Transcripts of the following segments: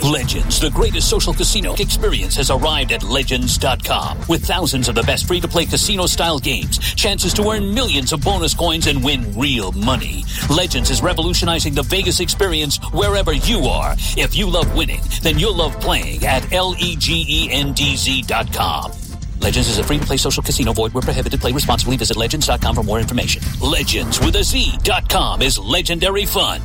Legends, the greatest social casino experience, has arrived at Legends.com. With thousands of the best free-to-play casino-style games, chances to earn millions of bonus coins and win real money. Legends is revolutionizing the Vegas experience wherever you are. If you love winning, then you'll love playing at LEGENDZ.com. Legends is a free-to-play social casino. Void where prohibited. Play responsibly. Visit Legends.com for more information. Legends with a Z.com is legendary fun.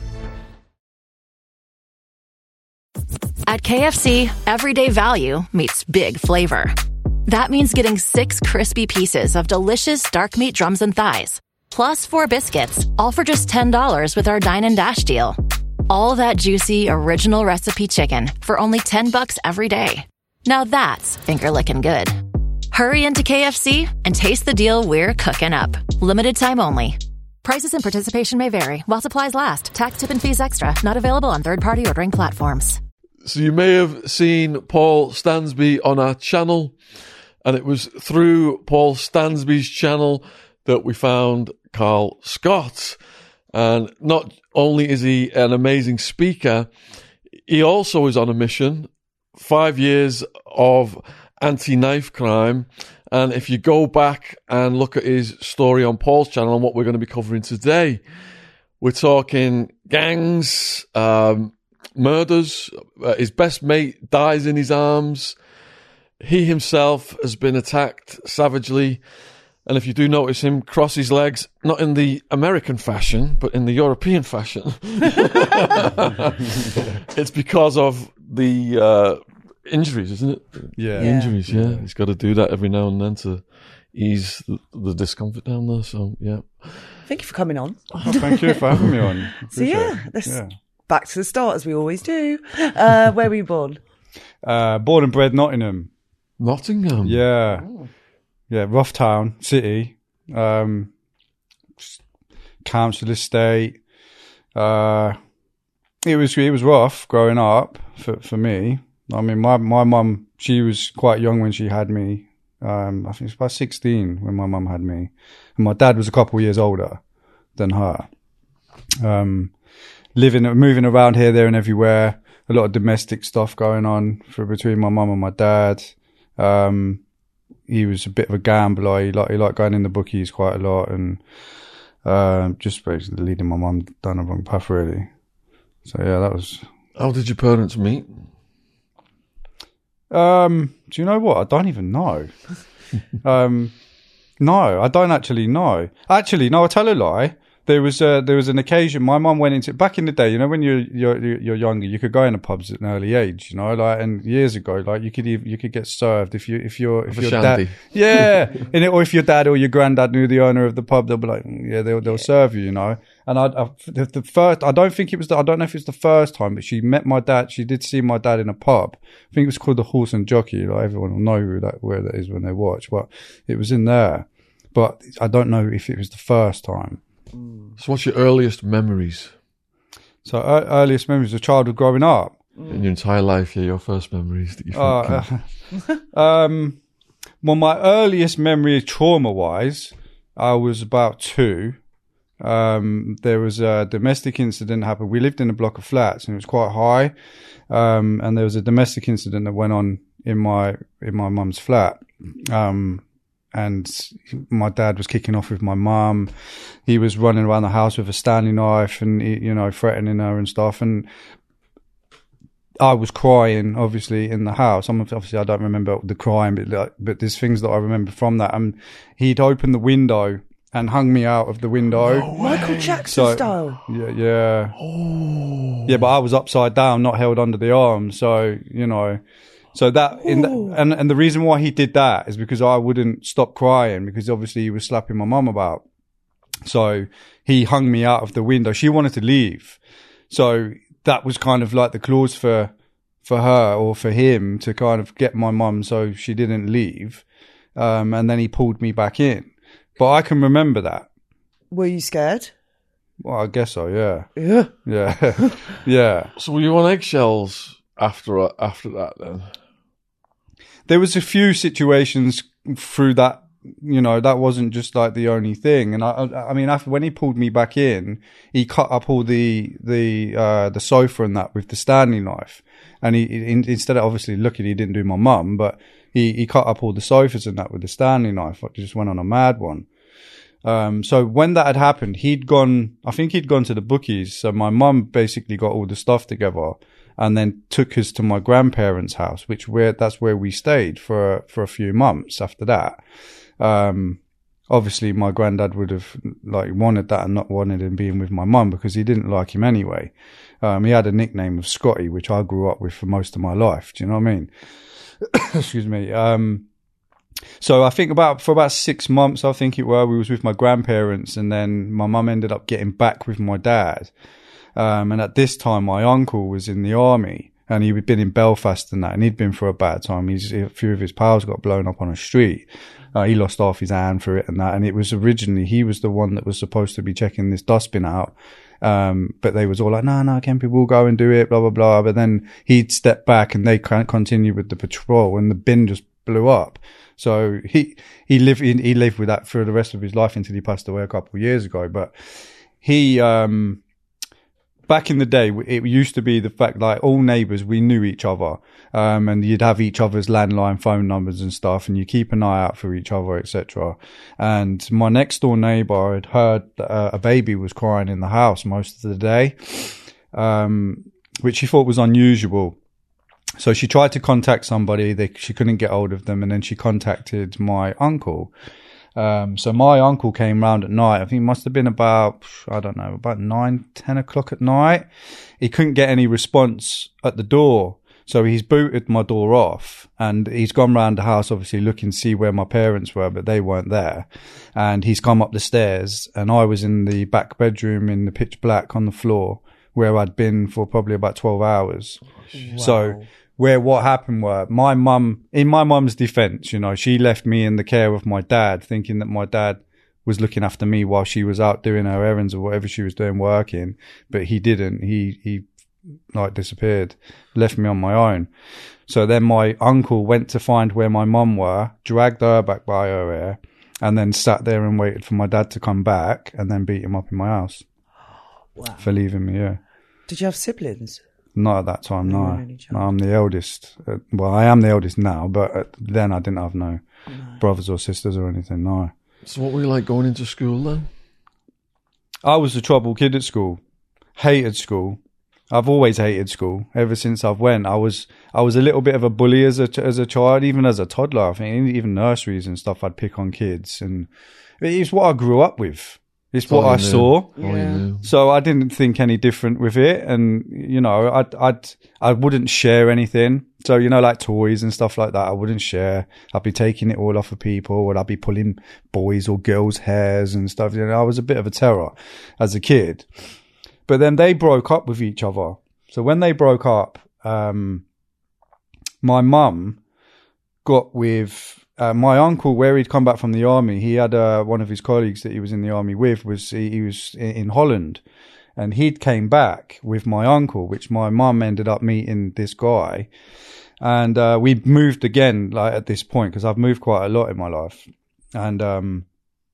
At KFC, everyday value meets big flavor. That means getting 6 crispy pieces of delicious dark meat drums and thighs, plus 4 biscuits, all for just $10 with our Dine and Dash deal. All that juicy, original recipe chicken for only $10 every day. Now that's finger-licking good. Hurry into KFC and taste the deal we're cooking up. Limited time only. Prices and participation may vary while supplies last. Tax, tip, and fees extra. Not available on third-party ordering platforms. So you may have seen Paul Stansby on our channel, and it was through Paul Stansby's channel that we found Carl Scott. And not only is he an amazing speaker, he also is on a mission. 5 years of anti-knife crime. And if you go back and look at his story on Paul's channel and what we're going to be covering today, we're talking gangs, murders. His best mate dies in his arms. He himself has been attacked savagely. And if you do notice him cross his legs, not in the American fashion, but in the European fashion, it's because of the injuries, isn't it? Yeah. The injuries, yeah. He's got to do that every now and then to ease the discomfort down there. So, yeah. Thank you for coming on. Oh, thank you for having me on. So, back to the start, as we always do. Where were you born? Born and bred Nottingham. Nottingham? Yeah. Oh. Yeah, rough town, city. Council estate. It was rough growing up for me. I mean, my mum, she was quite young when she had me. I think it was about 16 when my mum had me. And my dad was a couple of years older than her. Moving around here, there and everywhere. A lot of domestic stuff going on between my mum and my dad. He was a bit of a gambler. He liked going in the bookies quite a lot and just basically leading my mum down the wrong path, really. So, yeah, that was... How did your parents meet? Do you know what? I don't even know. No, I don't actually know. Actually, no, I'll tell a lie. There was an occasion my mum went into, back in the day, you know, when you're younger, you could go into pubs at an early age, you know, like, and years ago, like you could get served if your dad, yeah, or if your dad or your granddad knew the owner of the pub, they'll be like, yeah, they'll serve you, you know. And I don't know if it was the first time, but she met my dad. She did see my dad in a pub. I think it was called the Horse and Jockey. Like everyone will know where that is when they watch, but it was in there. But I don't know if it was the first time. So what's your earliest memories? So earliest memories of childhood growing up? In your entire life, yeah, your first memories that you think well, my earliest memory trauma-wise, I was about 2. There was a domestic incident happened. We lived in a block of flats and it was quite high. And there was a domestic incident that went on in my mum's flat. And my dad was kicking off with my mum. He was running around the house with a Stanley knife and, you know, threatening her and stuff. And I was crying, obviously, in the house. Obviously, I don't remember the crying, but there's things that I remember from that. And he'd opened the window and hung me out of the window. No Michael Jackson style. Yeah. Oh. Yeah, but I was upside down, not held under the arm. So, you know... So that, and the reason why he did that is because I wouldn't stop crying because obviously he was slapping my mum about. So he hung me out of the window. She wanted to leave. So that was kind of like the clause for her or for him to kind of get my mum so she didn't leave. And then he pulled me back in. But I can remember that. Were you scared? Well, I guess so, yeah. Yeah. Yeah. Yeah. So were you on eggshells after that then? There was a few situations through that that wasn't just like the only thing. And I mean, after when he pulled me back in, he cut up all the sofa and that with the Stanley knife. And he instead of obviously looking, he didn't do my mum, but he cut up all the sofas and that with the Stanley knife. I just went on a mad one. So when that had happened, I think he'd gone to the bookies. So my mum basically got all the stuff together and then took us to my grandparents' house, that's where we stayed for a few months after that. Obviously my granddad would have like wanted that and not wanted him being with my mum because he didn't like him anyway. He had a nickname of Scotty, which I grew up with for most of my life. Do you know what I mean? Excuse me. So I think for about 6 months, I think we was with my grandparents, and then my mum ended up getting back with my dad. And at this time, my uncle was in the army, and he'd been in Belfast and that, and he'd been through a bad time. A few of his pals got blown up on a street. He lost half his hand for it and that. And it was originally, he was the one that was supposed to be checking this dustbin out. But they was all like, no, Kempy, we'll go and do it, blah, blah, blah. But then he'd step back and they continued with the patrol, and the bin just blew up. So he lived with that for the rest of his life until he passed away a couple of years ago. But he, back in the day, it used to be the fact like all neighbours, we knew each other, and you'd have each other's landline phone numbers and stuff, and you keep an eye out for each other, etc. And my next door neighbour had heard that a baby was crying in the house most of the day, which she thought was unusual. So she tried to contact somebody. She couldn't get hold of them, and then she contacted my uncle. So my uncle came round at night. I think it must have been about 9, 10 o'clock at night. He couldn't get any response at the door. So he's booted my door off, and he's gone round the house, obviously looking to see where my parents were, but they weren't there. And he's come up the stairs, and I was in the back bedroom in the pitch black on the floor where I'd been for probably about 12 hours. Wow. So what happened were in my mum's defense, she left me in the care of my dad, thinking that my dad was looking after me while she was out doing her errands or whatever she was doing working, but he didn't. He like disappeared, left me on my own. So then my uncle went to find where my mum were, dragged her back by her hair, and then sat there and waited for my dad to come back, and then beat him up in my house. Wow. For leaving me, yeah. Did you have siblings? Not at that time, no. I'm the eldest. Well, I am the eldest now, but then I didn't have no brothers or sisters or anything, no. So what were you like going into school then? I was a trouble kid at school. Hated school. I've always hated school. Ever since I've went, I was a little bit of a bully as a child, even as a toddler. I think even nurseries and stuff, I'd pick on kids, and it's what I grew up with. It's what I saw. Yeah. So I didn't think any different with it. And, I wouldn't share anything. So, like toys and stuff like that, I wouldn't share. I'd be taking it all off of people, or I'd be pulling boys' or girls' hairs and stuff. I was a bit of a terror as a kid. But then they broke up with each other. So when they broke up, my mum got with my uncle, where he'd come back from the army. He had one of his colleagues that he was in the army with, he was in Holland, and he'd came back with my uncle, which my mum ended up meeting this guy. And we moved again, like at this point, because I've moved quite a lot in my life. And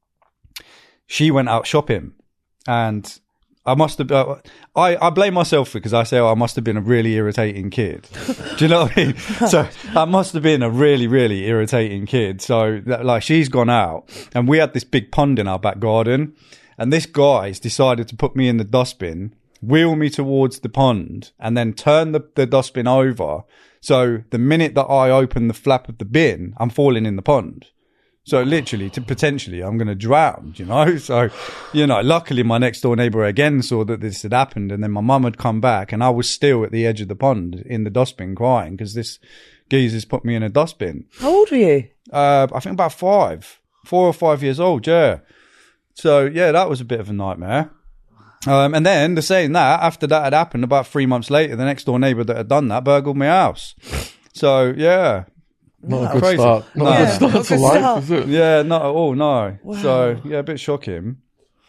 she went out shopping, and I must have. I blame myself because I say I must have been a really irritating kid. Do you know what I mean? So I must have been a really, really irritating kid. So she's gone out, and we had this big pond in our back garden, and this guy's decided to put me in the dustbin, wheel me towards the pond, and then turn the dustbin over. So the minute that I open the flap of the bin, I'm falling in the pond. So literally, potentially, I'm going to drown, So, luckily my next door neighbour again saw that this had happened, and then my mum had come back, and I was still at the edge of the pond in the dustbin crying because this geezer's put me in a dustbin. How old were you? I think about 4 or 5 years old, yeah. So, yeah, that was a bit of a nightmare. And then, saying that, after that had happened, about 3 months later, the next door neighbour that had done that burgled my house. So, yeah. Not a good start. Not a good start to life, is it? Yeah, not at all, no. Wow. So, yeah, a bit shocking.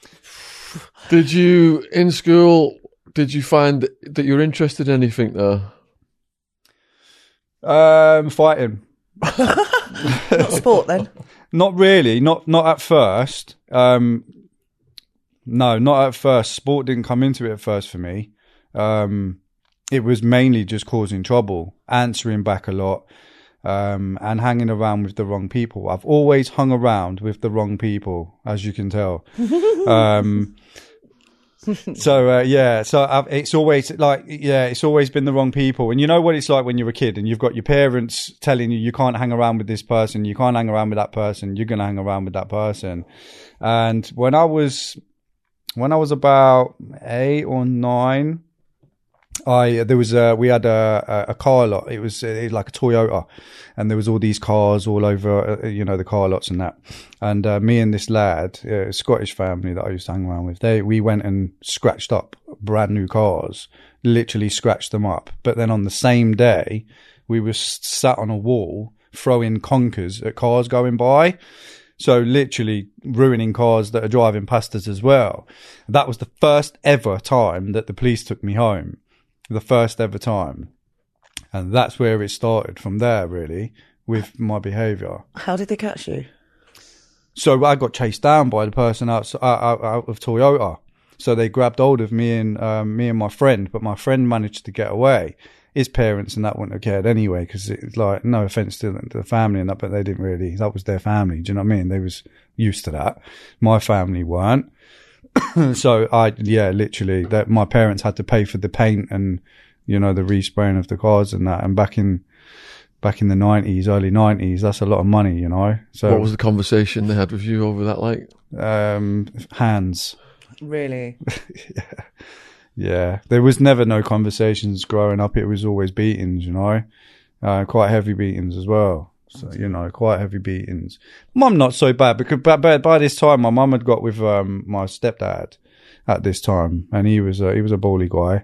Did you, in school, find that you're interested in anything there? Fighting. Not sport then? Not really. Not at first. No, not at first. Sport didn't come into it at first for me. It was mainly just causing trouble, answering back a lot, and hanging around with the wrong people. I've always hung around with the wrong people, as you can tell. It's always it's always been the wrong people. And you know what it's like when you're a kid and you've got your parents telling you can't hang around with this person, you can't hang around with that person, you're going to hang around with that person. And when I was about 8 or 9, we had a car lot. It was like a Toyota, and there was all these cars all over, the car lots and that. And me and this lad, a Scottish family that I used to hang around with, we went and scratched up brand new cars, literally scratched them up. But then on the same day, we were sat on a wall throwing conkers at cars going by. So literally ruining cars that are driving past us as well. That was the first ever time that the police took me home. The first ever time. And that's where it started from there, really, with my behaviour. How did they catch you? So I got chased down by the person out of Toyota. So they grabbed hold of me and my friend, but my friend managed to get away. His parents and that wouldn't have cared anyway, because it's like, no offence to the family and that, but they didn't really, that was their family. Do you know what I mean? They was used to that. My family weren't. So literally that my parents had to pay for the paint and, the respraying of the cars and that. And back in the 90s, early 90s, that's a lot of money, So what was the conversation they had with you over that, like? Hands. Really? Yeah. There was never no conversations growing up. It was always beatings, quite heavy beatings as well. So, quite heavy beatings. Mum, not so bad, because by this time, my mum had got with my stepdad at this time, and he was a bally guy.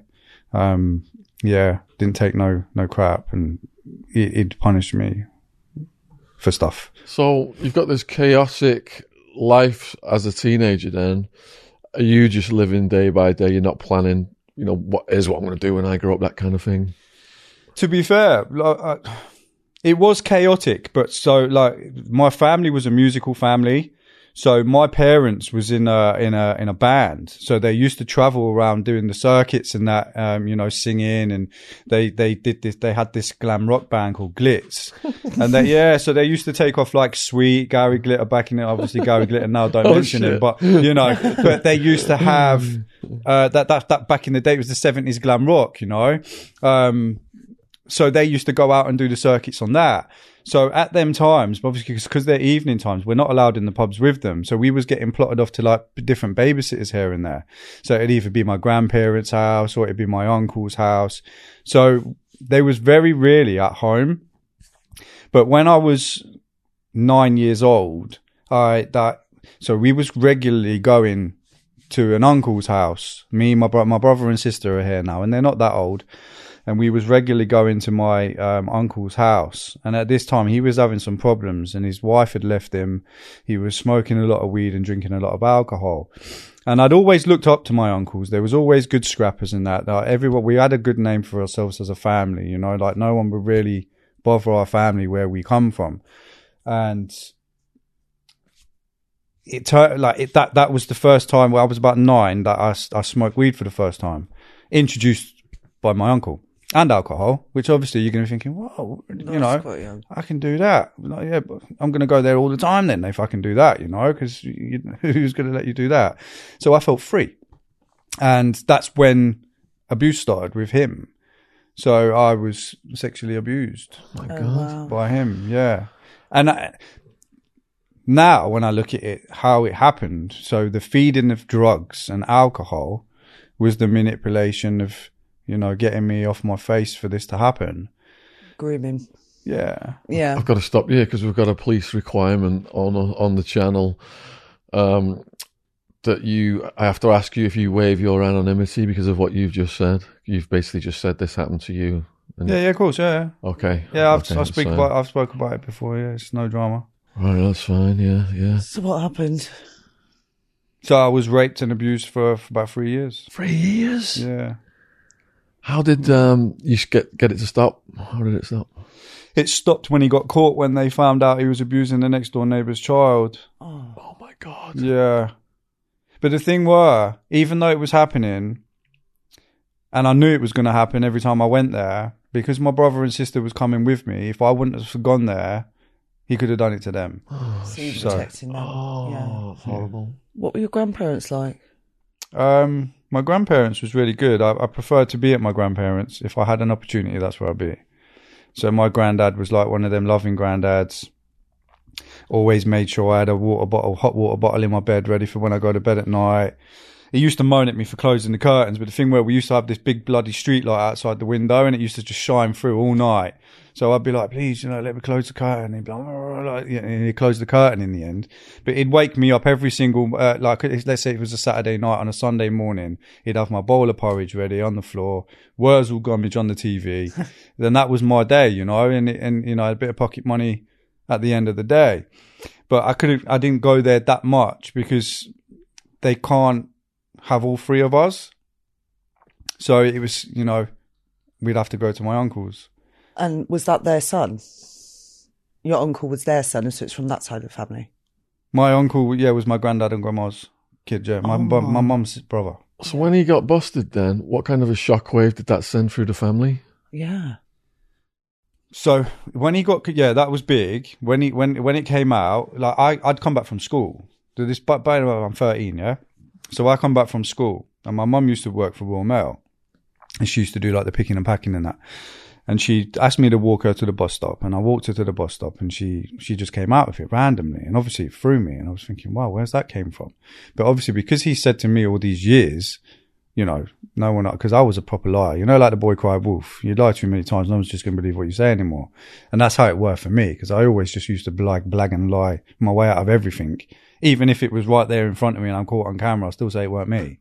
Didn't take no crap, and he'd punish me for stuff. So you've got this chaotic life as a teenager then. Are you just living day by day? You're not planning, what I'm going to do when I grow up, that kind of thing? To be fair, it was chaotic, but my family was a musical family. So my parents was in a band. So they used to travel around doing the circuits and that, singing, and they had this glam rock band called Glitz. And so they used to take off like Sweet, Gary Glitter back in it. Obviously Gary Glitter now, don't mention him, but but they used to have, that back in the day, it was the 70s glam rock, so they used to go out and do the circuits on that. So at them times, obviously, because they're evening times, we're not allowed in the pubs with them. So we was getting plotted off to like different babysitters here and there. So it'd either be my grandparents' house or it'd be my uncle's house. So they was very rarely at home. But when I was 9 years old, so we was regularly going to an uncle's house. Me, my brother and sister are here now, and they're not that old. And we was regularly going to my uncle's house. And at this time, he was having some problems, and his wife had left him. He was smoking a lot of weed and drinking a lot of alcohol. And I'd always looked up to my uncles. There was always good scrappers in that. We had a good name for ourselves as a family, like no one would really bother our family where we come from. And it turned that was the first time where I was about 9 that I smoked weed for the first time, introduced by my uncle. And alcohol, which obviously you're going to be thinking, whoa, I can do that. Like, yeah, but I'm going to go there all the time then if I can do that, because who's going to let you do that? So I felt free. And that's when abuse started with him. So I was sexually abused by him, yeah. And now when I look at it, how it happened, so the feeding of drugs and alcohol was the manipulation of, getting me off my face for this to happen. Grooming. Yeah. Yeah. I've got to stop you because we've got a police requirement on the channel that I have to ask you if you waive your anonymity because of what you've just said. You've basically just said this happened to you. Yeah, of course, yeah. Okay. Yeah, I've spoken about it before, yeah, it's no drama. Right, that's fine, yeah. So what happened? So I was raped and abused for about 3 years. 3 years? Yeah. How did you get it to stop? How did it stop? it stopped when he got caught when they found out he was abusing the next door neighbour's child. Oh my God. Yeah. But the thing were, even though it was happening, and I knew it was going to happen every time I went there, because my brother and sister was coming with me, if I wouldn't have gone there, he could have done it to them. So you were protecting them. Oh, horrible. What were your grandparents like? My grandparents was really good. I preferred to be at my grandparents. If I had an opportunity, that's where I'd be. So my granddad was like one of them loving granddads. Always made sure I had a hot water bottle in my bed ready for when I go to bed at night. He used to moan at me for closing the curtains, but the thing where we used to have this big bloody street light outside the window and it used to just shine through all night. So I'd be like, please, let me close the curtain. And he'd be like, and he'd close the curtain in the end. But he'd wake me up every single, let's say it was a Saturday night, on a Sunday morning, he'd have my bowl of porridge ready on the floor, Wurzel Gummidge on the TV. Then that was my day, and a bit of pocket money at the end of the day. But I didn't go there that much because they can't have all three of us. So it was, we'd have to go to my uncle's. And was that their son? Your uncle was their son, so it's from that side of the family? My uncle, was my granddad and grandma's kid, yeah. My mum's brother. So when he got busted then, what kind of a shockwave did that send through the family? Yeah. So when he got, that was big. When it came out, like I'd come back from school. By the way, I'm 13, yeah? So I come back from school, and my mum used to work for Royal Mail, and she used to do like the picking and packing and that. And she asked me to walk her to the bus stop, and I walked her to the bus stop, and she just came out of it randomly, and obviously it threw me, and I was thinking, wow, where's that came from? But obviously because he said to me all these years, no one, because I was a proper liar, like the boy cried wolf. You lie too many times, no one's just going to believe what you say anymore. And that's how it worked for me, because I always just used to blag and lie my way out of everything. Even if it was right there in front of me and I'm caught on camera, I still say it weren't me,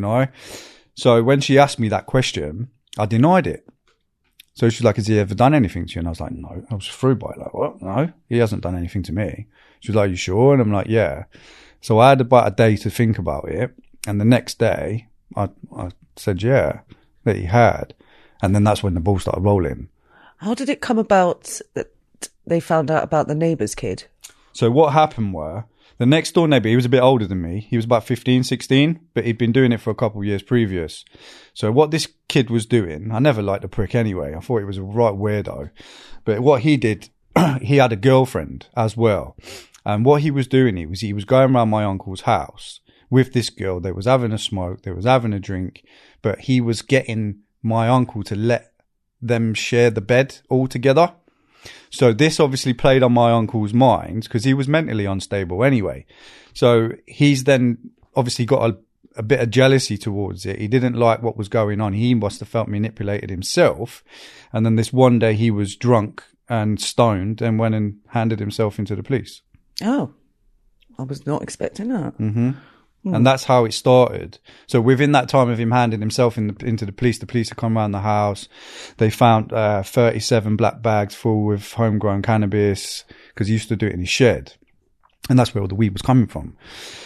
So when she asked me that question, I denied it. So she's like, has he ever done anything to you? And I was like, no. I was through by it. Like, what? No, he hasn't done anything to me. She was like, you sure? And I'm like, yeah. So I had about a day to think about it. And the next day, I said, yeah, that he had. And then that's when the ball started rolling. How did it come about that they found out about the neighbour's kid? So what happened were, the next door neighbour, he was a bit older than me. He was about 15, 16, but he'd been doing it for a couple of years previous. So what this kid was doing, I never liked the prick anyway. I thought he was a right weirdo. But what he did, he had a girlfriend as well. And what he was doing, he was going around my uncle's house with this girl. They was having a smoke, they was having a drink, but he was getting my uncle to let them share the bed all together. So this obviously played on my uncle's mind because he was mentally unstable anyway. So he's then obviously got a bit of jealousy towards it. He didn't like what was going on. He must have felt manipulated himself. And then this one day he was drunk and stoned and went and handed himself into the police. Oh, I was not expecting that. Mm-hmm. And that's how it started. So within that time of him handing himself into the police had come around the house. They found 37 black bags full with homegrown cannabis because he used to do it in his shed. And that's where all the weed was coming from.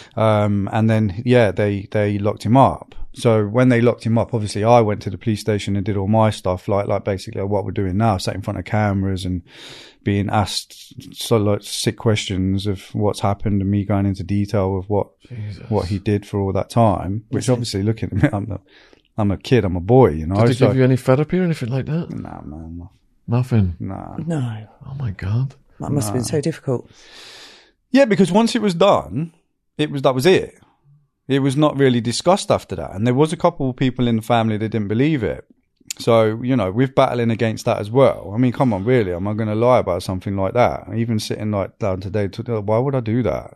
And then, they locked him up. So when they locked him up, obviously I went to the police station and did all my stuff, like basically what we're doing now, sat in front of cameras and being asked sick questions of what's happened and me going into detail of what he did for all that time, which obviously looking at me, I'm a kid, I'm a boy, Did they give you any therapy or anything like that? No. Nothing? No. Oh my God. That must have been so difficult. Yeah, because once it was done, that was it. It was not really discussed after that. And there was a couple of people in the family that didn't believe it. So, we're battling against that as well. I mean, come on, really? Am I going to lie about something like that? Even sitting down today, why would I do that?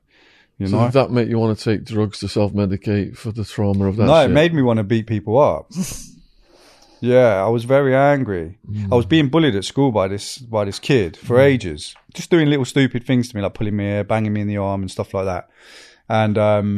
So did that make you want to take drugs to self-medicate for the trauma of that No, shit? It made me want to beat people up. Yeah, I was very angry. I was being bullied at school by this kid for ages. Just doing little stupid things to me, like pulling my hair, banging me in the arm and stuff like that. And,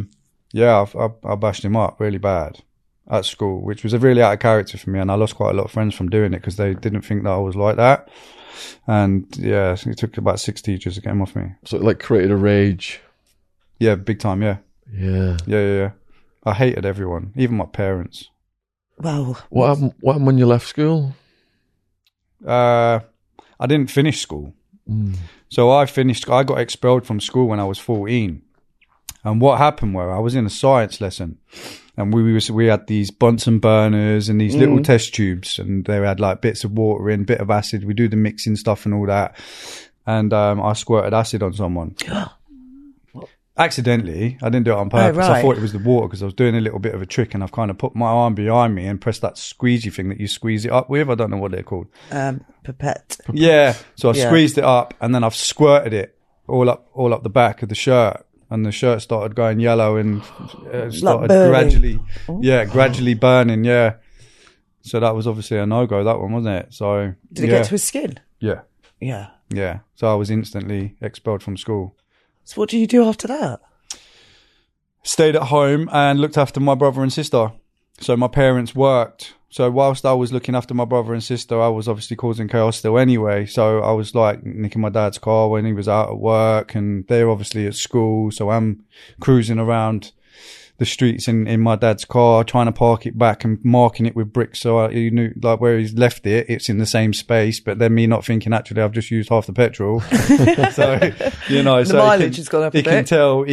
I bashed him up really bad at school, which was a really out of character for me. And I lost quite a lot of friends from doing it because they didn't think that I was like that. And yeah, it took about 6 teachers to get him off me. So it created a rage. Yeah, big time. Yeah. Yeah. I hated everyone, even my parents. Well, what happened when you left school? I I didn't finish school. So I got expelled from school when I was 14. And what happened was I was in a science lesson, and we had these Bunsen burners and these little test tubes, and they had like bits of water in, bit of acid. We do the mixing stuff and all that. And I squirted acid on someone. Accidentally. I didn't do it on purpose. Oh, right. I thought it was the water because I was doing a little bit of a trick, and I've kind of put my arm behind me and pressed that squeezy thing that you squeeze it up with. I don't know what they're called. Pipette. Yeah. So I've squeezed it up, and then I've squirted it all up the back of the shirt. And the shirt started going yellow and started gradually burning. Yeah. So that was obviously a no-go, that one, wasn't it? So Did it get to his skin? Yeah. Yeah. Yeah. So I was instantly expelled from school. So what did you do after that? Stayed at home and looked after my brother and sister. So my parents worked. So whilst I was looking after my brother and sister, I was obviously causing chaos still anyway. So I was like nicking my dad's car when he was out at work, and they're obviously at school. So I'm cruising around the streets in my dad's car, trying to park it back and marking it with bricks. So you knew like where he's left it, it's in the same space. But then me not thinking, actually, I've just used half the petrol. So, The mileage has gone up a bit. He can tell.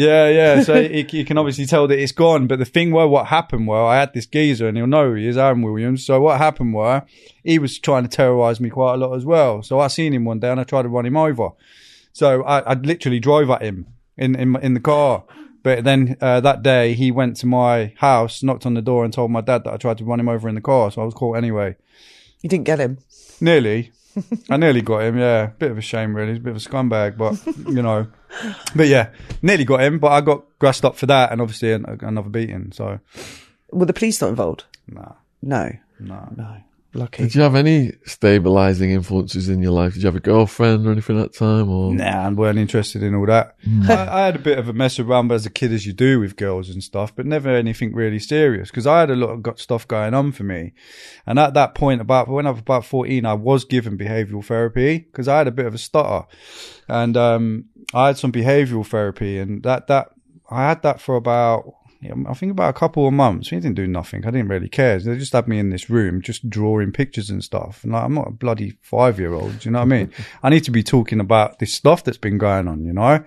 So he can obviously tell that it's gone. But the thing what happened I had this geezer, and he'll know he is, Aaron Williams. So what happened he was trying to terrorise me quite a lot as well. So I seen him one day and I tried to run him over. So I literally drove at him in the car. But then that day, he went to my house, knocked on the door, and told my dad that I tried to run him over in the car. So I was caught anyway. You didn't get him? Nearly. I nearly got him, yeah. Bit of a shame, really. He's a bit of a scumbag, but, you know. But yeah, nearly got him, but I got grassed up for that, and obviously another beating, so. Were the police not involved? Nah. No. No. Lucky. Did you have any stabilising influences in your life? Did you have a girlfriend or anything at that time? Or? Nah, I weren't interested in all that. I had a bit of a mess around as a kid, as you do with girls and stuff, but never anything really serious, because I had a lot of stuff going on for me. And at that point, when I was about 14, I was given behavioural therapy because I had a bit of a stutter. And I had some behavioural therapy, and that I had that for about a couple of months. We didn't do nothing. I didn't really care. They just had me in this room just drawing pictures and stuff. And like, I'm not a bloody 5-year-old. Do you know what I mean? I need to be talking about this stuff that's been going on, you know?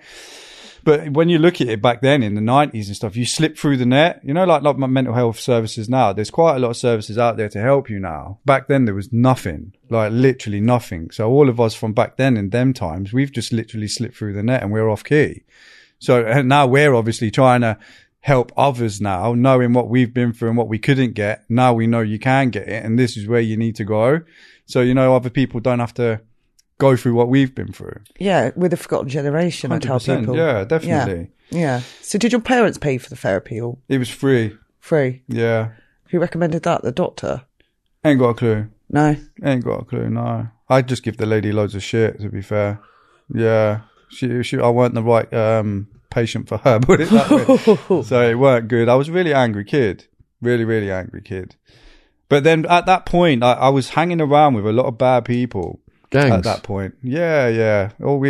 But when you look at it back then in the 90s and stuff, you slip through the net, you know, like my mental health services now. There's quite a lot of services out there to help you now. Back then there was nothing, like literally nothing. So all of us from back then in them times, we've just literally slipped through the net and we're off key. So and now we're obviously trying to help others now, knowing what we've been through and what we couldn't get. Now we know you can get it, and this is where you need to go. So, you know, other people don't have to go through what we've been through. Yeah, with the forgotten generation, I tell people. Yeah, definitely. Yeah. So did your parents pay for the therapy or? It was free. Free? Yeah. Who recommended that? The doctor? Ain't got a clue. No? Ain't got a clue, no. I'd just give the lady loads of shit, to be fair. Yeah. I weren't the right patient for her, put it that way. So it weren't good. I was a really angry kid. Really, really angry kid. But then at that point, I was hanging around with a lot of bad people. Gangs? At that point. Yeah.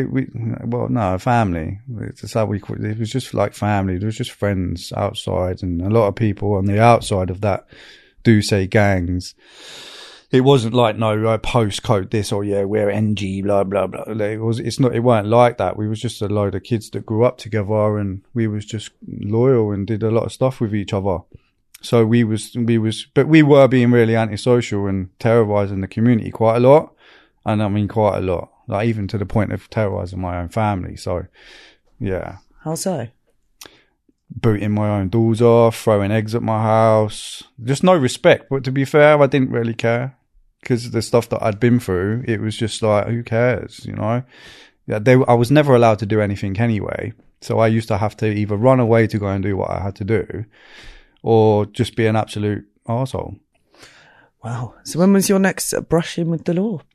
No, family. It's how it was just like family. There was just friends outside, and a lot of people on the outside of that do say gangs. It wasn't like, no, postcode this, or yeah, we're NG, blah, blah, blah. It weren't like that. We was just a load of kids that grew up together, and we was just loyal and did a lot of stuff with each other. So but we were being really antisocial and terrorising the community quite a lot. And I mean, quite a lot, like even to the point of terrorising my own family. So, yeah. How so? Booting my own doors off, throwing eggs at my house. Just no respect. But to be fair, I didn't really care, because of the stuff that I'd been through. It was just like, who cares, you know? Yeah, I was never allowed to do anything anyway. So I used to have to either run away to go and do what I had to do, or just be an absolute arsehole. Wow. So when was your next brushing with the law?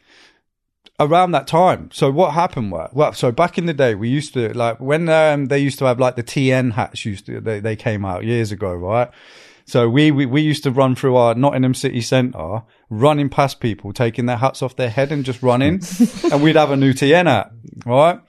Around that time. So what happened so back in the day, we used to, like, when they used to have like the TN hats they came out years ago, right? So we used to run through our Nottingham city centre, running past people, taking their hats off their head and just running. And we'd have a new TN hat, right?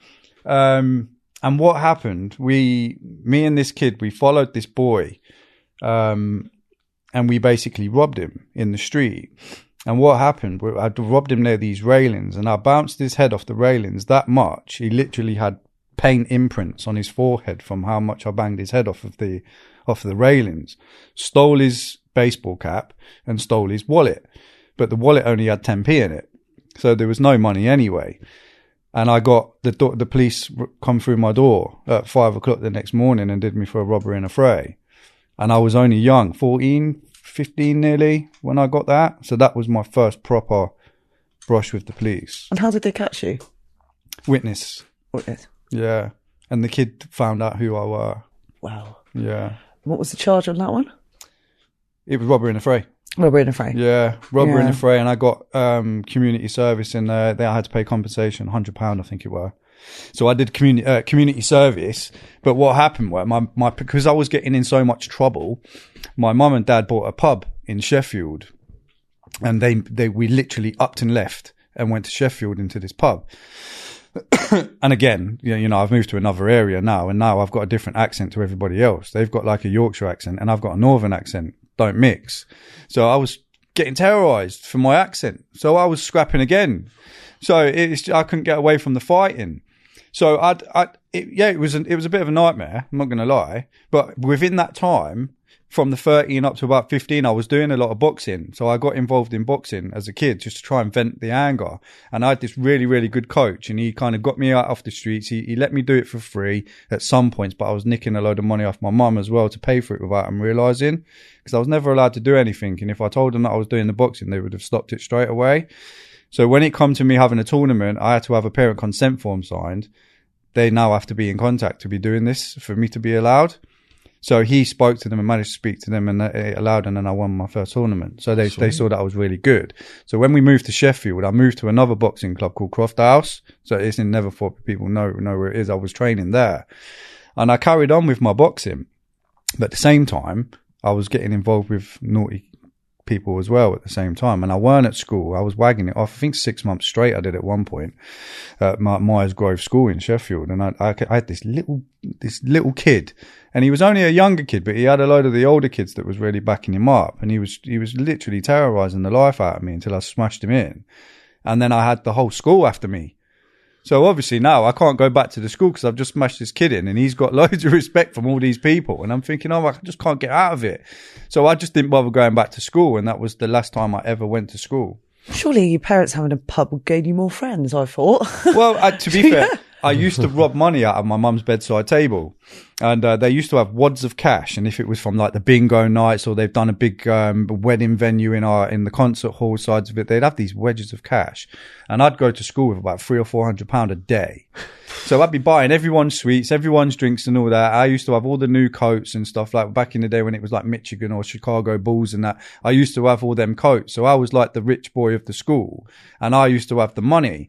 And what happened, me and this kid, we followed this boy, and we basically robbed him in the street. And what happened, I'd robbed him near these railings, and I bounced his head off the railings that much. He literally had paint imprints on his forehead from how much I banged his head off of the railings. Stole his baseball cap and stole his wallet. But the wallet only had 10p in it. So there was no money anyway. And I got the police come through my door at 5 o'clock the next morning and did me for a robbery and a fray. And I was only young, 14, 15 nearly, when I got that. So that was my first proper brush with the police. And how did they catch you? Witness. Witness. Yeah. And the kid found out who I were. Wow. Yeah. What was the charge on that one? It was robbery and a fray. Robbery and a fray. Yeah, robbery and a fray. And I got community service in there. I had to pay compensation, £100, I think it were. So I did community service. But what happened was, because I was getting in so much trouble, my mum and dad bought a pub in Sheffield. And we literally upped and left and went to Sheffield into this pub. And again, you know, I've moved to another area now, and now I've got a different accent to everybody else. They've got like a Yorkshire accent, and I've got a Northern accent. Don't mix. So I was getting terrorised for my accent. So I was scrapping again. So I couldn't get away from the fighting. So it was a bit of a nightmare. I'm not going to lie. But within that time, from the 13 up to about 15, I was doing a lot of boxing. So I got involved in boxing as a kid just to try and vent the anger. And I had this really, really good coach, and he kind of got me out off the streets. He let me do it for free at some points, but I was nicking a load of money off my mum as well to pay for it without him realising, because I was never allowed to do anything. And if I told them that I was doing the boxing, they would have stopped it straight away. So when it come to me having a tournament, I had to have a parent consent form signed. They now have to be in contact to be doing this for me to be allowed. So he spoke to them and managed to speak to them, and it allowed, and then I won my first tournament. So they saw that I was really good. So when we moved to Sheffield, I moved to another boxing club called Croft House. So it's in Netherthorpe. People know where it is. I was training there. And I carried on with my boxing. But at the same time, I was getting involved with naughty people as well at the same time. And I weren't at school. I was wagging it off. I think 6 months straight I did at one point at Myers Grove School in Sheffield. And I had this little kid, and he was only a younger kid, but he had a load of the older kids that was really backing him up. And he was literally terrorising the life out of me until I smashed him in. And then I had the whole school after me. So obviously now I can't go back to the school because I've just smashed this kid in, and he's got loads of respect from all these people. And I'm thinking, I just can't get out of it. So I just didn't bother going back to school. And that was the last time I ever went to school. Surely your parents having a pub would gain you more friends, I thought. Well, to be fair, I used to rob money out of my mum's bedside table. And they used to have wads of cash. And if it was from like the bingo nights, or they've done a big wedding venue in the concert hall sides of it, they'd have these wedges of cash. And I'd go to school with about £300 or £400 a day. So I'd be buying everyone's sweets, everyone's drinks and all that. I used to have all the new coats and stuff, like back in the day when it was like Michigan or Chicago Bulls and that. I used to have all them coats. So I was like the rich boy of the school, and I used to have the money.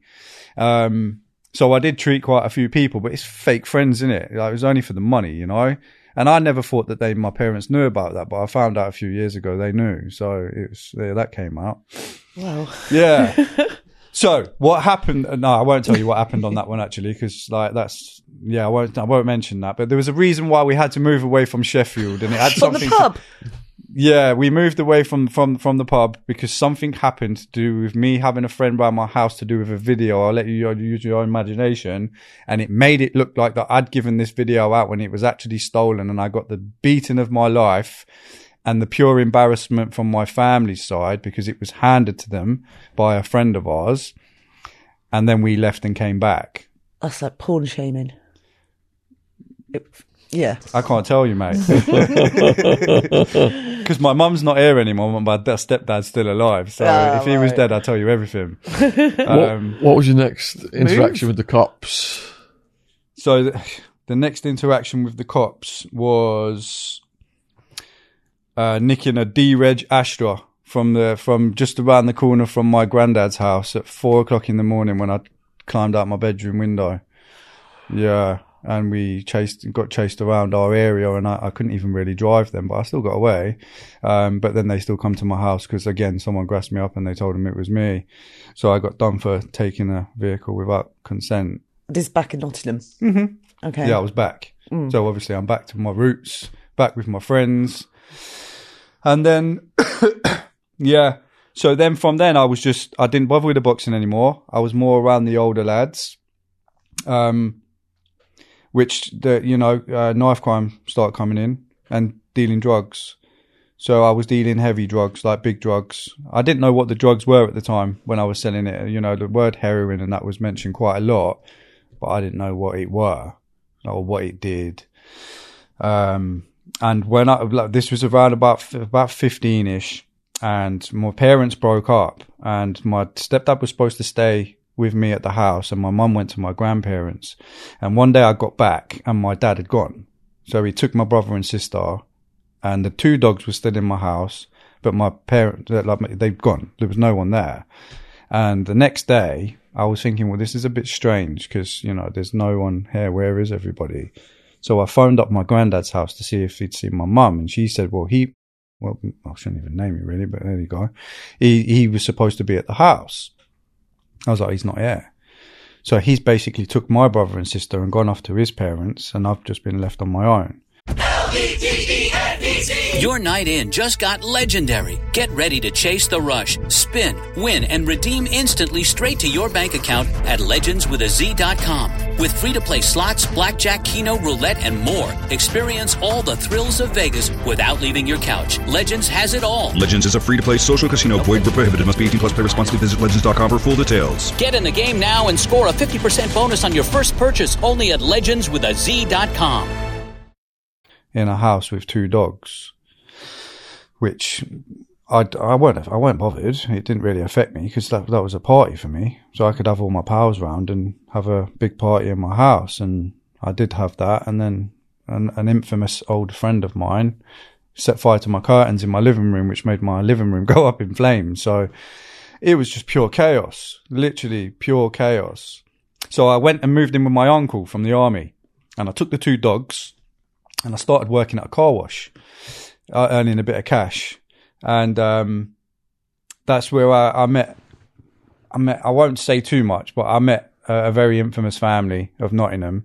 So I did treat quite a few people, but it's fake friends, innit? Like, it was only for the money, you know? And I never thought that my parents knew about that, but I found out a few years ago they knew. So that came out. Wow. Yeah. So what happened? No, I won't tell you what happened on that one actually, because like I won't mention that. But there was a reason why we had to move away from Sheffield, and it had From something. the pub. Yeah, we moved away from the pub because something happened to do with me having a friend by my house to do with a video. I'll let you use your own imagination. And it made it look like that I'd given this video out when it was actually stolen, and I got the beating of my life and the pure embarrassment from my family's side because it was handed to them by a friend of ours. And then we left and came back. That's like porn shaming. Yeah. I can't tell you, mate. Because my mum's not here anymore. My stepdad's still alive. So if he was dead, I'd tell you everything. What was your next interaction with the cops? So the next interaction with the cops was nicking a D-Reg Astra from just around the corner from my granddad's house at 4 o'clock in the morning when I climbed out my bedroom window. Yeah. And we got chased around our area, and I couldn't even really drive them, but I still got away. But then they still come to my house because, again, someone grassed me up and they told them it was me. So I got done for taking a vehicle without consent. This is back in Nottingham? Mm-hmm. Okay. Yeah, I was back. So obviously I'm back to my roots, back with my friends. And then, yeah, So then from then I didn't bother with the boxing anymore. I was more around the older lads. Which knife crime started coming in and dealing drugs. So I was dealing heavy drugs, like big drugs. I didn't know what the drugs were at the time when I was selling it. You know, the word heroin and that was mentioned quite a lot, but I didn't know what it were or what it did. And when this was around about 15-ish, and my parents broke up, and my stepdad was supposed to stay with me at the house, and my mum went to my grandparents. And one day I got back and my dad had gone. So he took my brother and sister, and the 2 dogs were still in my house, but my parents, they'd gone. There was no one there. And the next day I was thinking, well, this is a bit strange because, you know, there's no one here. Where is everybody? So I phoned up my granddad's house to see if he'd seen my mum, and she said, well, I shouldn't even name it really, but there you go. He was supposed to be at the house. I was like, he's not here. So he's basically took my brother and sister and gone off to his parents, and I've just been left on my own. Your night in just got legendary. Get ready to chase the rush, spin, win, and redeem instantly straight to your bank account at legendswithaz.com. With free-to-play slots, blackjack, keno, roulette, and more. Experience all the thrills of Vegas without leaving your couch. Legends has it all. Legends is a free-to-play social casino. Void where prohibited. Must be 18 plus. Play responsibly. Visit legends.com for full details. Get in the game now and score a 50% bonus on your first purchase only at legendswithaz.com. In a house with 2 dogs, which I weren't bothered. It didn't really affect me because that was a party for me. So I could have all my pals round and have a big party in my house. And I did have that. And then an infamous old friend of mine set fire to my curtains in my living room, which made my living room go up in flames. So it was just pure chaos, literally pure chaos. So I went and moved in with my uncle from the army, and I took the 2 dogs and I started working at a car wash, earning a bit of cash. And that's where I met, I won't say too much, but I met a very infamous family of Nottingham,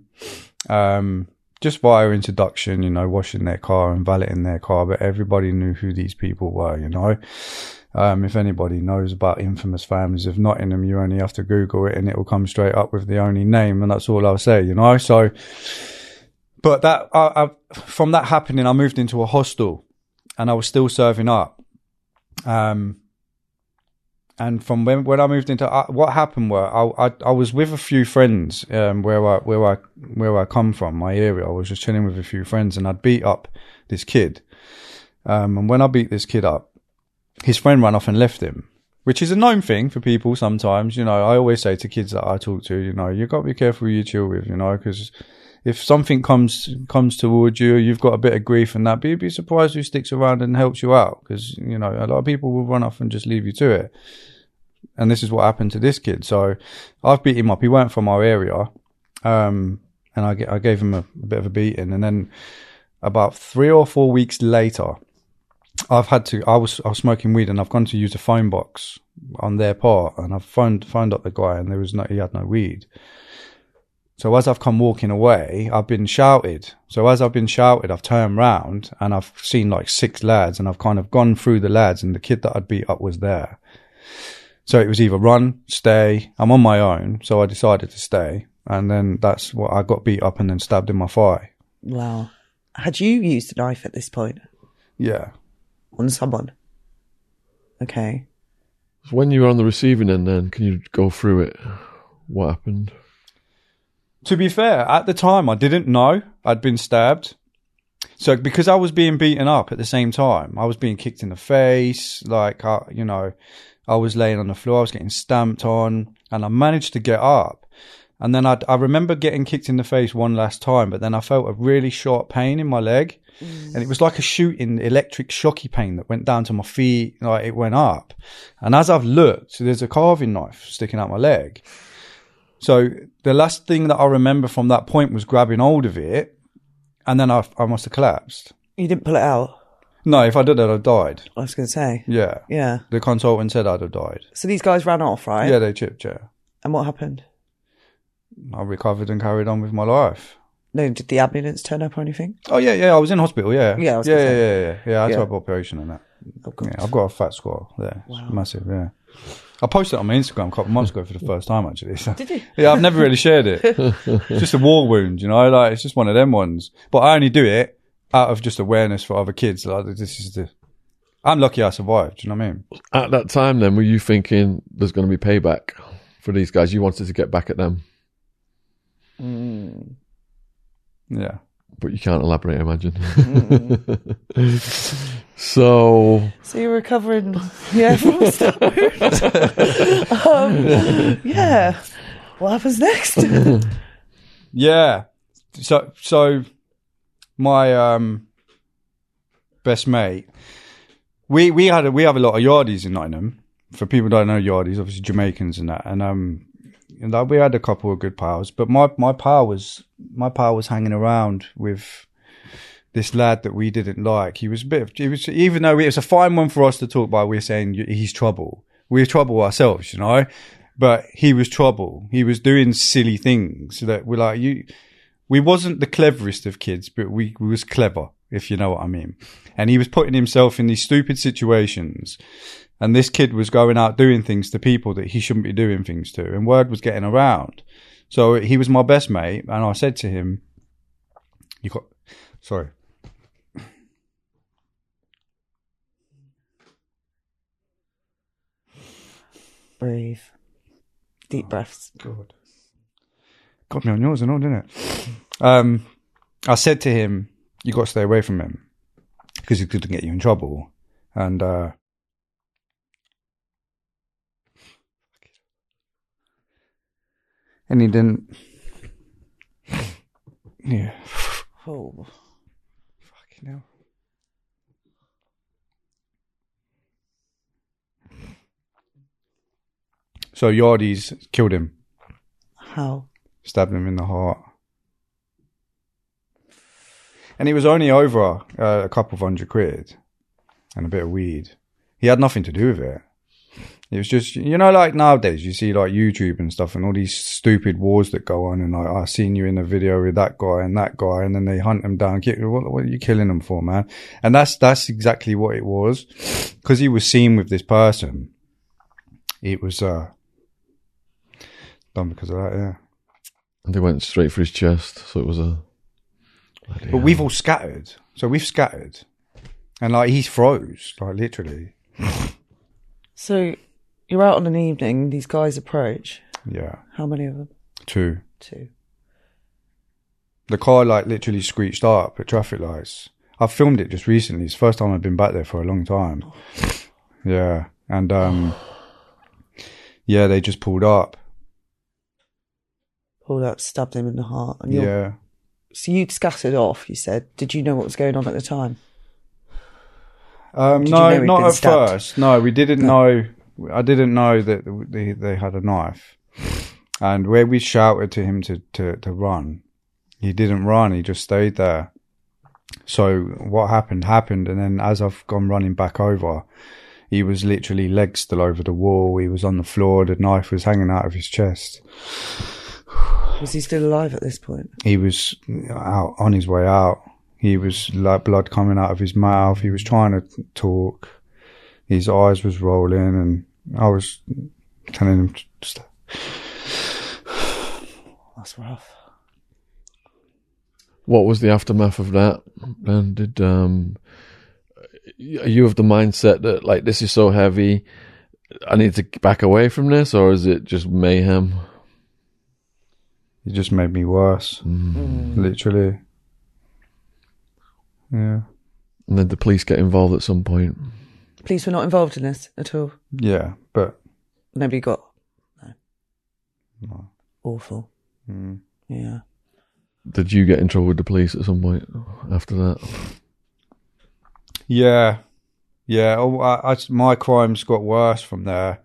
just via introduction, you know, washing their car and valeting their car, but everybody knew who these people were, you know. If anybody knows about infamous families of Nottingham, you only have to Google it and it will come straight up with the only name, and that's all I'll say, you know. So, but that from that happening, I moved into a hostel, and I was still serving up. And from when I moved into, what happened were I was with a few friends where I come from, my area. I was just chilling with a few friends, and I'd beat up this kid. And when I beat this kid up, his friend ran off and left him, which is a known thing for people sometimes. You know, I always say to kids that I talk to, you know, you got to be careful who you chill with, you know, because if something comes towards you, you've got a bit of grief and that, but you'd be surprised who sticks around and helps you out, because, you know, a lot of people will run off and just leave you to it. And this is what happened to this kid. So I've beat him up. He weren't from our area. And I gave him a bit of a beating. And then about 3 or 4 weeks later, I was smoking weed, and I've gone to use a phone box on their part, and I've phoned up the guy, and he had no weed. So as I've come walking away, I've been shouted. So as I've been shouted, I've turned round and I've seen like 6 lads, and I've kind of gone through the lads, and the kid that I'd beat up was there. So it was either run, stay. I'm on my own, so I decided to stay. And then that's what I got beat up and then stabbed in my thigh. Wow. Had you used a knife at this point? Yeah. On someone? Okay. So when you were on the receiving end then, can you go through it? What happened? To be fair, at the time, I didn't know I'd been stabbed. So because I was being beaten up at the same time, I was being kicked in the face, like, I was laying on the floor, I was getting stamped on, and I managed to get up. And then I remember getting kicked in the face one last time, but then I felt a really sharp pain in my leg. And it was like a shooting electric shocky pain that went down to my feet, like it went up. And as I've looked, there's a carving knife sticking out my leg. So the last thing that I remember from that point was grabbing hold of it, and then I must have collapsed. You didn't pull it out? No, if I did that, I'd died. I was going to say. Yeah. Yeah. The consultant said I'd have died. So these guys ran off, right? Yeah, they chipped, yeah. And what happened? I recovered and carried on with my life. No, did the ambulance turn up or anything? Oh, yeah, I was in hospital, yeah. Yeah, I was yeah. I had to have an operation and that. Oh, God. Yeah, I've got a fat squat there. It's massive, yeah. I posted it on my Instagram a couple of months ago for the first time, actually. So, Did you? yeah, I've never really shared it. It's just a war wound, you know, like, it's just one of them ones. But I only do it out of just awareness for other kids. Like, I'm lucky I survived, do you know what I mean? At that time, then, were you thinking there's going to be payback for these guys? You wanted to get back at them? Yeah. But you can't elaborate, I imagine. So you're recovering, from a stab wound. Yeah. What happens next? Yeah. So my best mate, we have a lot of yardies in Nottingham. For people who don't know yardies, obviously Jamaicans and that, and we had a couple of good pals. But my pal was hanging around with this lad that we didn't like. Even though it was a fine one for us to talk about, we were saying he's trouble. We're trouble ourselves, you know. But he was trouble. He was doing silly things that we're like, we wasn't the cleverest of kids, but we was clever, if you know what I mean. And he was putting himself in these stupid situations. And this kid was going out doing things to people that he shouldn't be doing things to. And word was getting around. So he was my best mate. And I said to him, sorry. Breathe. Deep breaths. God. Got me on yours and all, didn't it? I said to him, you got to stay away from him because he could get you in trouble. And he didn't. Yeah. Oh. Fucking hell. So Yardies killed him. How? Stabbed him in the heart. And it was only over a couple of £100 and a bit of weed. He had nothing to do with it. It was just, you know, like nowadays you see like YouTube and stuff and all these stupid wars that go on, and like, I've seen you in a video with that guy, and then they hunt them down. What are you killing them for, man? And that's exactly what it was. Because he was seen with this person. It was done because of that, yeah. And they went straight for his chest, so it was a... But we've all scattered. So we've scattered. And like he's froze, like literally. So you're out on an evening, these guys approach. Yeah. How many of them? 2. 2. The car like literally screeched up at traffic lights. I filmed it just recently. It's the first time I've been back there for a long time. Yeah. And yeah, they just pulled up. Pulled up, stabbed him in the heart. And yeah. So you'd scattered off, you said. Did you know what was going on at the time? No, not at first. No, we didn't know. I didn't know that they had a knife. And where we shouted to him to run, he didn't run. He just stayed there. So what happened. And then as I've gone running back over, he was literally legs still over the wall. He was on the floor. The knife was hanging out of his chest. Was he still alive at this point? He was out on his way out. He was like blood coming out of his mouth. He was trying to talk. His eyes was rolling, and I was telling him to stop. That's rough. What was the aftermath of that? And did are you of the mindset that like this is so heavy, I need to back away from this, or is it just mayhem? It just made me worse, literally. Yeah. And then the police get involved at some point. Police were not involved in this at all? Yeah, but... Nobody got... No. Awful. Yeah. Did you get in trouble with the police at some point after that? Yeah. Yeah, my crimes got worse from there.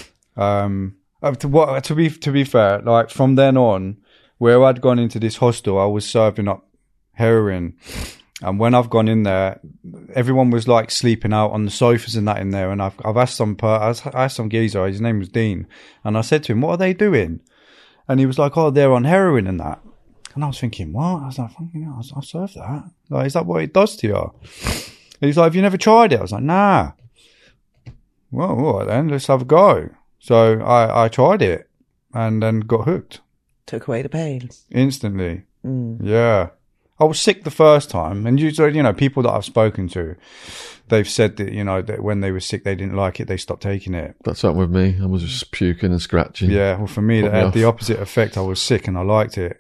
To be fair, like from then on, where I'd gone into this hostel, I was serving up heroin. And when I've gone in there, everyone was like sleeping out on the sofas and that in there. And I've asked some geezer, his name was Dean. And I said to him, what are they doing? And he was like, oh, they're on heroin and that. And I was thinking, what? I was like, fucking hell, I'll serve that. Like, is that what it does to you? He's like, have you never tried it? I was like, nah. Well, all right then, let's have a go. So I tried it and then got hooked. Took away the pain. Instantly. Yeah. I was sick the first time, and usually, people that I've spoken to, they've said that, that when they were sick, they didn't like it, they stopped taking it. That's happened with me. I was just puking and scratching. Yeah, well, for me, that had the opposite effect. I was sick and I liked it.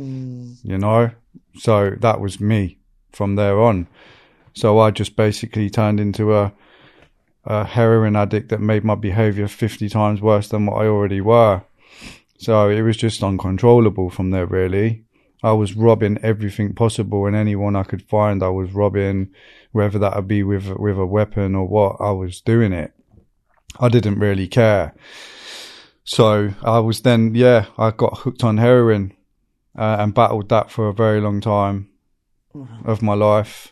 So that was me from there on. So I just basically turned into a heroin addict that made my behaviour 50 times worse than what I already were. So it was just uncontrollable from there, really. I was robbing everything possible, and anyone I could find I was robbing, whether that would be with a weapon or what. I was doing it. I didn't really care. So I was then, I got hooked on heroin and battled that for a very long time of my life.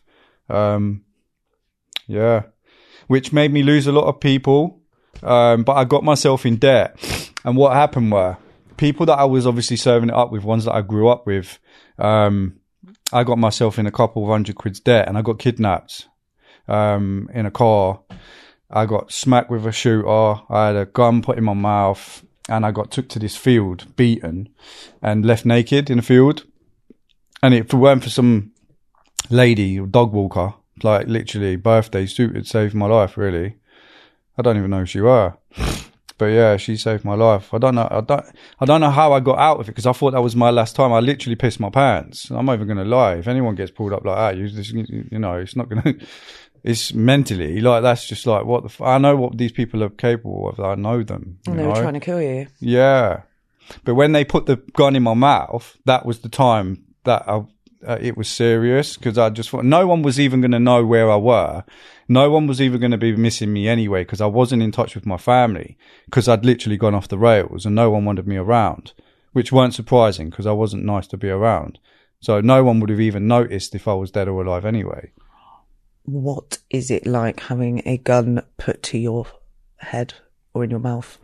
Which made me lose a lot of people. But I got myself in debt. And what happened were, people that I was obviously serving it up with, ones that I grew up with, I got myself in a couple of £100 debt, and I got kidnapped in a car. I got smacked with a shooter. I had a gun put in my mouth, and I got took to this field, beaten, and left naked in a field. And if it weren't for some lady, dog walker, like literally birthday suited, saved my life, really. I don't even know who she were. But yeah, she saved my life. I don't know how I got out of it, because I thought that was my last time. I literally pissed my pants. I'm not even going to lie. If anyone gets pulled up like that, it's not going to, it's mentally, like, that's just like, what the I know what these people are capable of. I know them. And they were trying to kill you. Yeah. But when they put the gun in my mouth, that was the time that it was serious, because I just thought no one was even going to know where I were. No one was even going to be missing me anyway, because I wasn't in touch with my family, because I'd literally gone off the rails and no one wanted me around, which weren't surprising, because I wasn't nice to be around. So no one would have even noticed if I was dead or alive anyway. What is it like having a gun put to your head or in your mouth?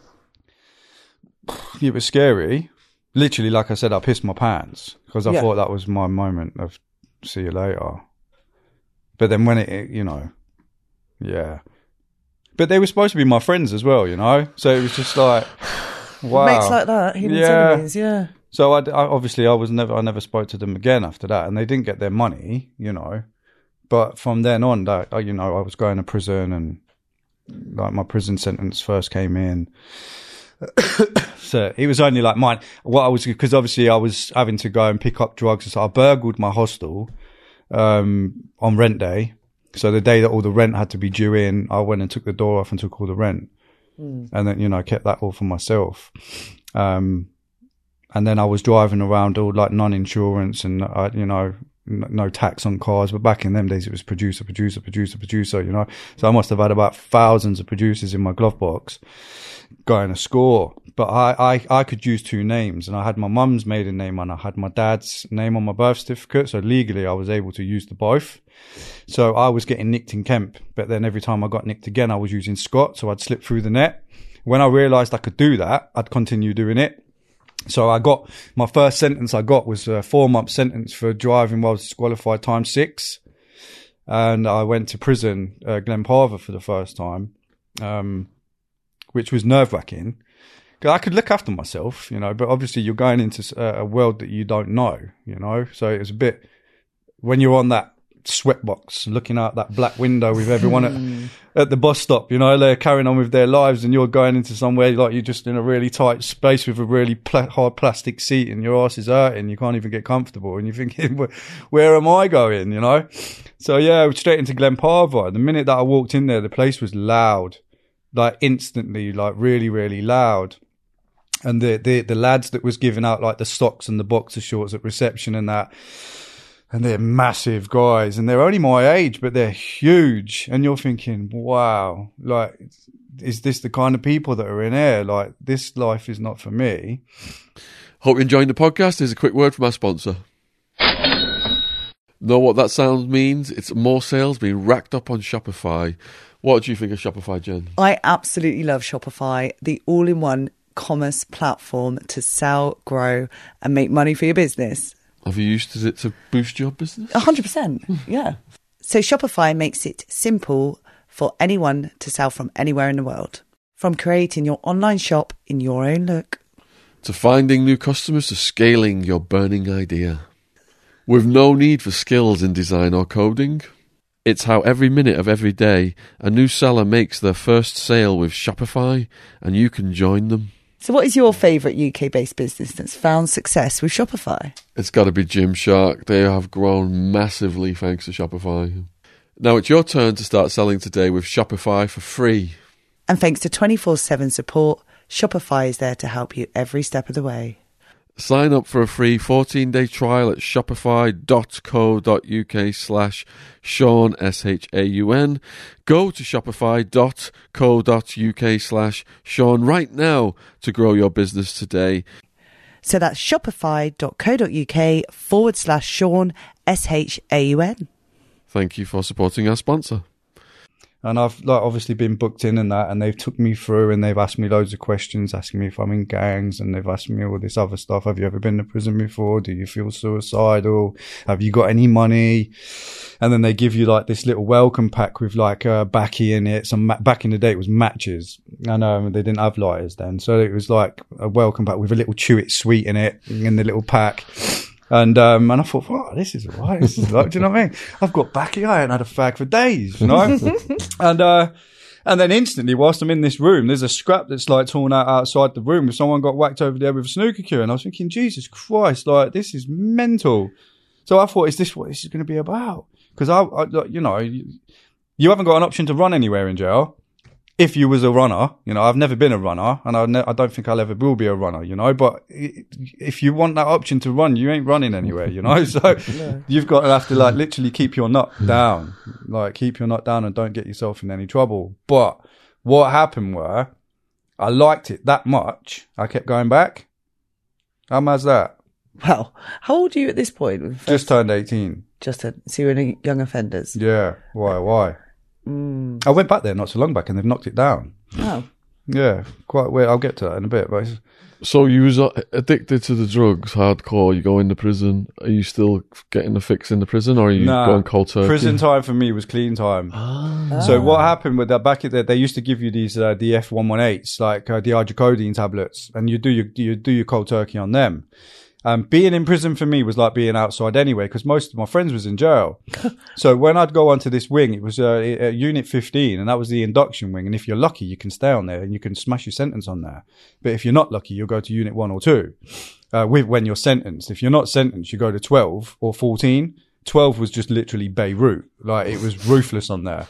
It was scary. Literally, like I said, I pissed my pants, because I thought that was my moment of see you later. But then when it But they were supposed to be my friends as well, So it was just like, wow. Mates like that, hidden enemies, yeah. So I never spoke to them again after that, and they didn't get their money, But from then on, I was going to prison, and like my prison sentence first came in. So it was only like mine. Because obviously I was having to go and pick up drugs, so I burgled my hostel on rent day. So the day that all the rent had to be due in, I went and took the door off and took all the rent, and then kept that all for myself. And then I was driving around all like non-insurance and no tax on cars. But back in them days, it was producer. So I must have had about thousands of producers in my glove box going to score. But I could use two names, and I had my mum's maiden name and I had my dad's name on my birth certificate. So legally I was able to use the both. So I was getting nicked in Kemp, but then every time I got nicked again, I was using Scott. So I'd slip through the net. When I realised I could do that, I'd continue doing it. So I got, my first sentence I got was a 4-month sentence for driving while disqualified times 6. And I went to prison, Glenparva, for the first time, which was nerve-wracking. Because I could look after myself, but obviously you're going into a world that you don't know, So it was a bit, when you're on that sweatbox looking out that black window with everyone at the bus stop, they're carrying on with their lives, and you're going into somewhere like you're just in a really tight space with a really hard plastic seat, and your ass is hurting, you can't even get comfortable, and you're thinking, where am I going, So yeah, straight into Glenparva. The minute that I walked in there, the place was loud, like instantly, like really, really loud. And the lads that was giving out like the socks and the boxer shorts at reception and that, and they're massive guys, and they're only my age, but they're huge. And you're thinking, wow, like, is this the kind of people that are in here? Like, this life is not for me. Hope you're enjoying the podcast. Here's a quick word from our sponsor. Know what that sound means? It's more sales being racked up on Shopify. What do you think of Shopify, Jen? I absolutely love Shopify, the all-in-one commerce platform to sell, grow, and make money for your business. Have you used it to boost your business? 100%, yeah. So Shopify makes it simple for anyone to sell from anywhere in the world. From creating your online shop in your own look, to finding new customers, to scaling your burning idea. With no need for skills in design or coding. It's how every minute of every day a new seller makes their first sale with Shopify, and you can join them. So what is your favourite UK-based business that's found success with Shopify? It's got to be Gymshark. They have grown massively thanks to Shopify. Now it's your turn to start selling today with Shopify for free. And thanks to 24/7 support, Shopify is there to help you every step of the way. Sign up for a free 14-day trial at shopify.co.uk/Shaun, SHAUN. Go to shopify.co.uk/Shaun right now to grow your business today. So that's shopify.co.uk/Shaun, SHAUN. Thank you for supporting our sponsor. And I've obviously been booked in and that, and they've took me through and they've asked me loads of questions, asking me if I'm in gangs, and they've asked me all this other stuff. Have you ever been to prison before? Do you feel suicidal? Have you got any money? And then they give you like this little welcome pack with like baccy in it. Back in the day it was matches, and they didn't have lighters then, so it was like a welcome pack with a little chew it sweet in it in the little pack. And I thought, wow, this is all right. This is like, do you know what I mean? I've got backy. I ain't had a fag for days, you know? And then instantly, whilst I'm in this room, there's a scrap that's like torn out outside the room. Someone got whacked over the head with a snooker cue. And I was thinking, Jesus Christ, like, this is mental. So I thought, is this what this is going to be about? Because you know, you haven't got an option to run anywhere in jail. If you was a runner, you know, I've never been a runner, and I don't think I'll ever will be a runner, you know, but if you want that option to run, you ain't running anywhere, you know, so you've got to have to like literally keep your nut down, and don't get yourself in any trouble. But what happened were, I liked it that much, I kept going back. How mad's that? Well, how old are you at this point? Just turned 18. So you're in young offenders? Yeah. Why? I went back there not so long back and they've knocked it down. Oh. Yeah, quite weird. I'll get to that in a bit. But so you was addicted to the drugs hardcore, you go into prison. Are you still getting the fix in the prison, or are you going cold turkey? Prison time for me was clean time. So what happened with that, back at there, they used to give you these DF118s, like dihydrocodeine tablets, and you do your cold turkey on them. Being in prison for me was like being outside anyway, because most of my friends was in jail. So when I'd go onto this wing, it was Unit 15, and that was the induction wing. And if you're lucky, you can stay on there and you can smash your sentence on there. But if you're not lucky, you'll go to Unit 1 or 2 when you're sentenced. If you're not sentenced, you go to 12 or 14. 12 was just literally Beirut. Like, it was ruthless on there.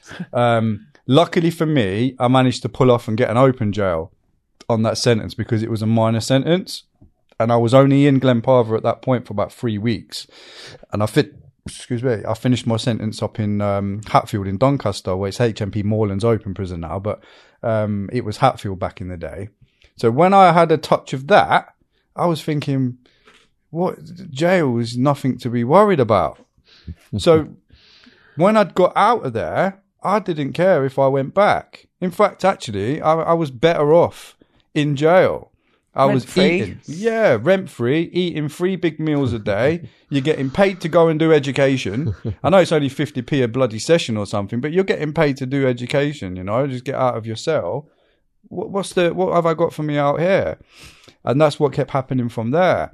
Luckily for me, I managed to pull off and get an open jail on that sentence because it was a minor sentence. And I was only in Glenparva at that point for about 3 weeks. And I finished my sentence up in Hatfield in Doncaster, where it's HMP Moreland's open prison now, but it was Hatfield back in the day. So when I had a touch of that, I was thinking, what, jail is nothing to be worried about. So when I'd got out of there, I didn't care if I went back. In fact, actually, I was better off in jail. I was eating, rent-free, eating 3 big meals a day. You're getting paid to go and do education. I know it's only 50p a bloody session or something, but you're getting paid to do education, you know, just get out of your cell. What have I got for me out here? And that's what kept happening from there.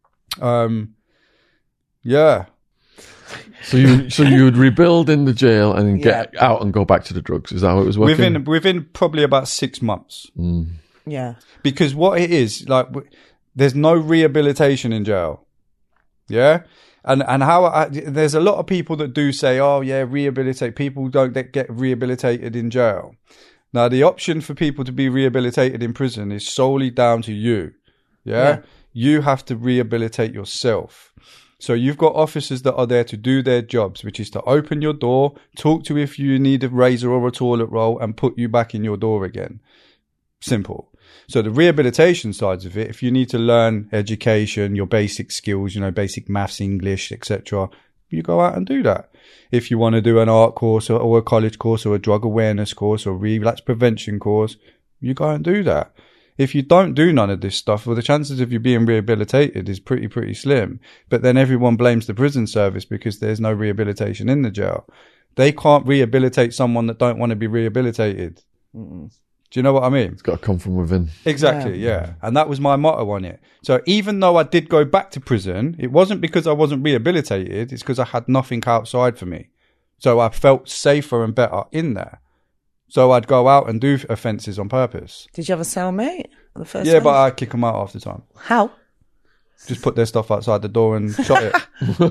Yeah. So you would rebuild in the jail and then get out and go back to the drugs. Is that how it was working? Within probably about 6 months. Mm. Yeah. Because what it is, like, there's no rehabilitation in jail. Yeah? And there's a lot of people that do say, oh yeah, rehabilitate. People don't get rehabilitated in jail. Now, the option for people to be rehabilitated in prison is solely down to you. Yeah? You have to rehabilitate yourself. So you've got officers that are there to do their jobs, which is to open your door, talk to you if you need a razor or a toilet roll, and put you back in your door again. Simple. So the rehabilitation sides of it, if you need to learn education, your basic skills, you know, basic maths, English, etc., you go out and do that. If you want to do an art course or a college course or a drug awareness course or relapse prevention course, you go and do that. if you don't do none of this stuff, well, the chances of you being rehabilitated is pretty slim. But then everyone blames the prison service because there's no rehabilitation in the jail. They can't rehabilitate someone that don't want to be rehabilitated. Mm-mm. Do you know what I mean? It's got to come from within. Exactly, yeah. And that was my motto on it. So even though I did go back to prison, it wasn't because I wasn't rehabilitated. It's because I had nothing outside for me. So I felt safer and better in there. So I'd go out and do offences on purpose. Did you have a cellmate? The first Yeah, one? but I'd kick them out half the time. How? Just put their stuff outside the door and shut it.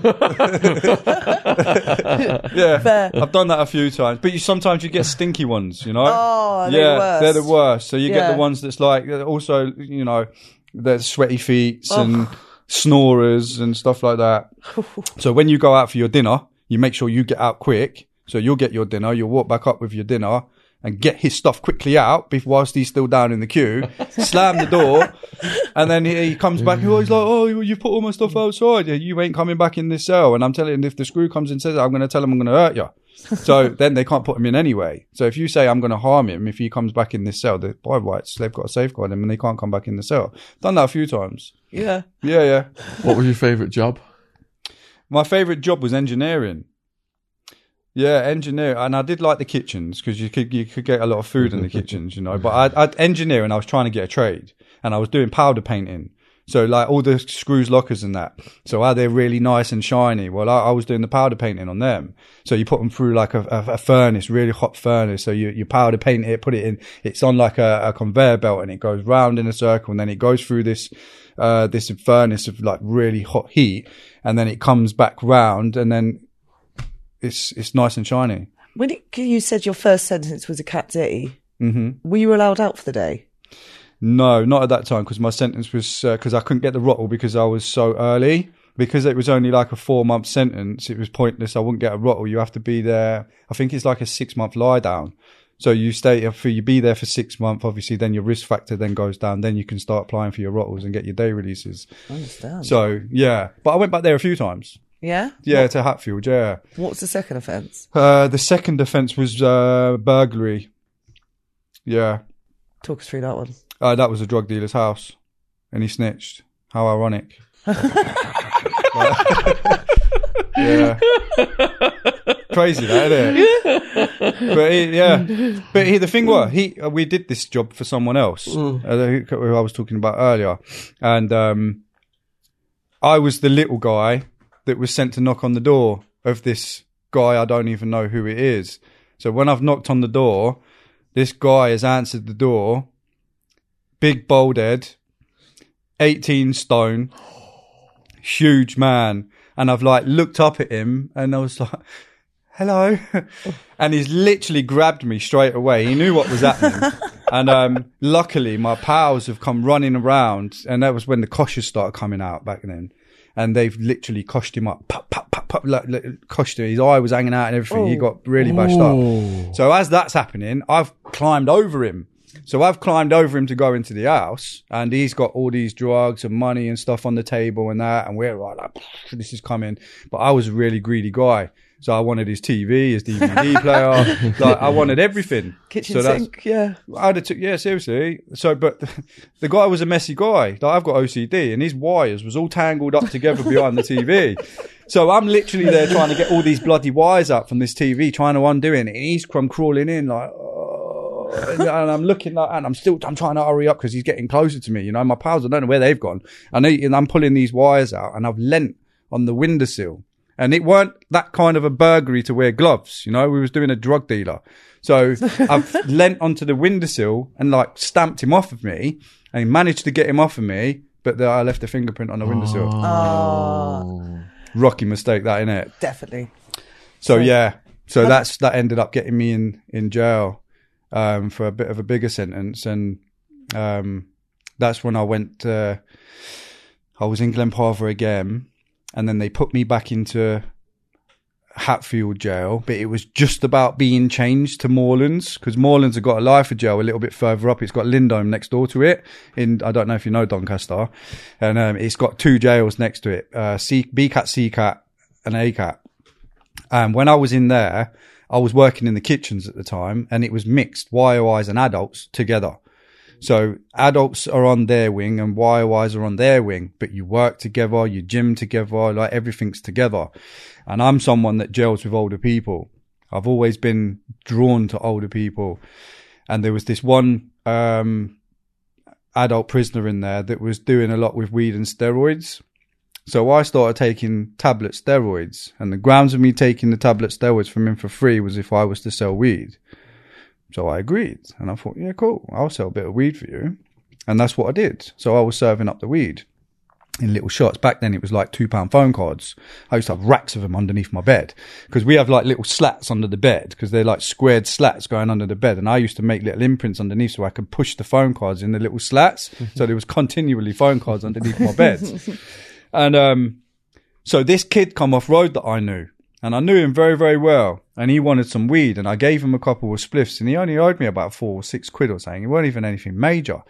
Yeah, Fair. I've done that a few times. But sometimes you get stinky ones, you know? Oh, they're the worst. They're the worst. So you get Yeah. the ones that's like, also, you know, there's sweaty feet and snorers and stuff like that. So when you go out for your dinner, you make sure you get out quick. So you'll get your dinner, you'll walk back up with your dinner and get his stuff quickly out whilst he's still down in the queue, slam the door, and then he comes back and he's like, oh, you put all my stuff outside. You ain't coming back in this cell. And I'm telling him, if the screw comes and says it, I'm going to tell him I'm going to hurt you. So then they can't put him in anyway. So if you say I'm going to harm him, if he comes back in this cell, by rights, they've got to safeguard him and they can't come back in the cell. Done that a few times. Yeah. Yeah. What was your favourite job? My favourite job was engineering. Yeah, engineer, and I did like the kitchens because you could get a lot of food in the kitchens, you know. But I'd engineer, and I was trying to get a trade, and I was doing powder painting. So like all the screws, lockers, and that. So are they really nice and shiny? Well, I was doing the powder painting on them. So you put them through like a furnace, really hot furnace. So you powder paint it, put it in. It's on like a conveyor belt, and it goes round in a circle, and then it goes through this furnace of like really hot heat, and then it comes back round, and then it's nice and shiny. When you said your first sentence was a cat ditty, Mm-hmm. were you allowed out for the day? No, not at that time because my sentence was because I couldn't get the rottle because I was so early. Because it was only like a 4-month sentence, it was pointless. I wouldn't get a rottle. You have to be there. I think it's like a 6-month lie down. So you be there for 6 months. Obviously, then your risk factor then goes down. Then you can start applying for your rottles and get your day releases. I understand. So yeah, but I went back there a few times. Yeah? Yeah, to Hatfield. Yeah. What was the second offence? The second offence was burglary. Yeah. Talk us through that one. That was a drug dealer's house, and he snitched. How ironic. Yeah. Crazy that, isn't it? But the thing was, we did this job for someone else, who I was talking about earlier, and I was the little guy that was sent to knock on the door of this guy. I don't even know who it is. So when I've knocked on the door, this guy has answered the door. Big bald head, 18 stone, huge man. And I've like looked up at him and I was like, hello. And he's literally grabbed me straight away. He knew what was happening. And luckily my pals have come running around, and that was when the koshes started coming out back then. And they've literally koshed him up, pop, like, koshed him. His eye was hanging out and everything. He got really bashed up. So as that's happening, I've climbed over him. So I've climbed over him to go into the house, and he's got all these drugs and money and stuff on the table and that. And we're like, this is coming. But I was a really greedy guy. So I wanted his TV, his DVD player. Like I wanted everything. Kitchen sink, yeah. Yeah, seriously. So, but the guy was a messy guy. Like I've got OCD, and his wires was all tangled up together behind the TV. So I'm literally there trying to get all these bloody wires out from this TV, trying to undo it. And he's crawling in like, and I'm looking like, and I'm trying to hurry up because he's getting closer to me. You know, my pals, I don't know where they've gone. And I'm pulling these wires out, and I've leant on the windowsill. And it weren't that kind of a burglary to wear gloves, you know, we was doing a drug dealer. So I've leant onto the windowsill and like stamped him off of me, and managed to get him off of me, but I left a fingerprint on the windowsill. Oh. Rocky mistake that, innit? Definitely. So yeah, so that ended up getting me in jail for a bit of a bigger sentence. And that's when I went, I was in Glenparva again. And then they put me back into Hatfield jail, but it was just about being changed to Moorlands, because Moorlands have got a lifer jail a little bit further up. It's got Lindholm next door to it. I don't know if you know Doncaster, and it's got 2 jails next to it: B-Cat, C-Cat, and A-Cat. And when I was in there, I was working in the kitchens at the time, and it was mixed YOIs and adults together. So adults are on their wing and YOIs are on their wing, but you work together, you gym together, like everything's together. And I'm someone that gels with older people. I've always been drawn to older people. And there was this one adult prisoner in there that was doing a lot with weed and steroids. So I started taking tablet steroids, and the grounds of me taking the tablet steroids from him for free was if I was to sell weed. So I agreed, and I thought, yeah, cool, I'll sell a bit of weed for you. And that's what I did. So I was serving up the weed in little shots. Back then it was like £2 phone cards. I used to have racks of them underneath my bed, because we have like little slats under the bed, because they're like squared slats going under the bed. And I used to make little imprints underneath so I could push the phone cards in the little slats. So there was continually phone cards underneath my bed. And so this kid come off road that I knew. And I knew him very, very well. And he wanted some weed. And I gave him a couple of spliffs. And he only owed me about £4 or £6 or something. It weren't even anything major.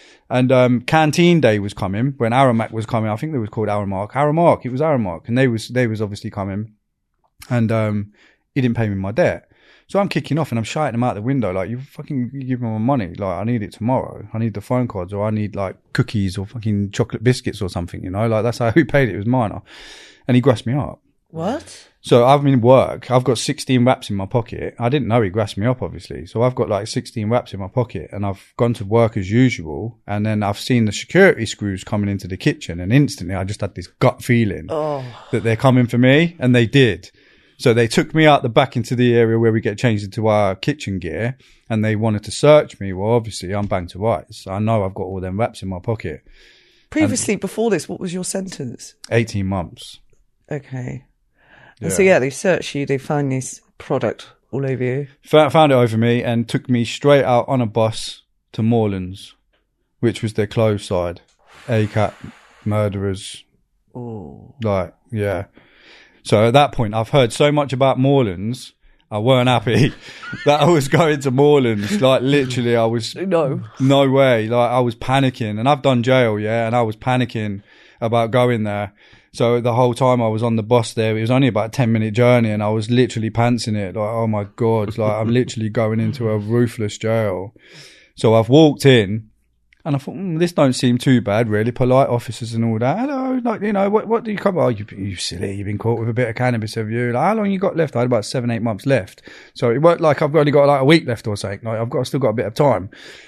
And Canteen Day was coming when Aramak was coming. I think they was called Aramark. It was Aramark. And they was obviously coming. And he didn't pay me my debt. So I'm kicking off and I'm shouting him out the window like, you give me my money. Like, I need it tomorrow. I need the phone cards, or I need like cookies or fucking chocolate biscuits or something, you know? Like, that's how he paid it. It was minor. And he grassed me up. What? So I'm in work. I've got 16 wraps in my pocket. I didn't know he grassed me up, obviously. So I've got like 16 wraps in my pocket, and I've gone to work as usual. And then I've seen the security screws coming into the kitchen, and instantly I just had this gut feeling that they're coming for me. And they did. So they took me out the back into the area where we get changed into our kitchen gear, and they wanted to search me. Well, obviously I'm bang to rights. I know I've got all them wraps in my pocket. Previously, before this, what was your sentence? 18 months. Okay. Yeah. And so, they search you, they find this product all over you. Found it over me and took me straight out on a bus to Moorlands, which was their closed side. ACAT, murderers. Oh. Like, yeah. So at that point, I've heard so much about Moorlands, I weren't happy that I was going to Moorlands. Like, literally, I was... No way. Like, I was panicking. And I've done jail, yeah, and I was panicking about going there. So the whole time I was on the bus there, it was only about a 10-minute journey, and I was literally pantsing it. Like, oh my God, like, I'm literally going into a ruthless jail. So I've walked in, and I thought, this don't seem too bad, really. Polite officers and all that. Hello, like, you know, what do you come? Oh, you silly, you've been caught with a bit of cannabis, have you? Like, how long you got left? I had about 7-8 months left. So it weren't like I've only got like a week left or something. Like, still got a bit of time.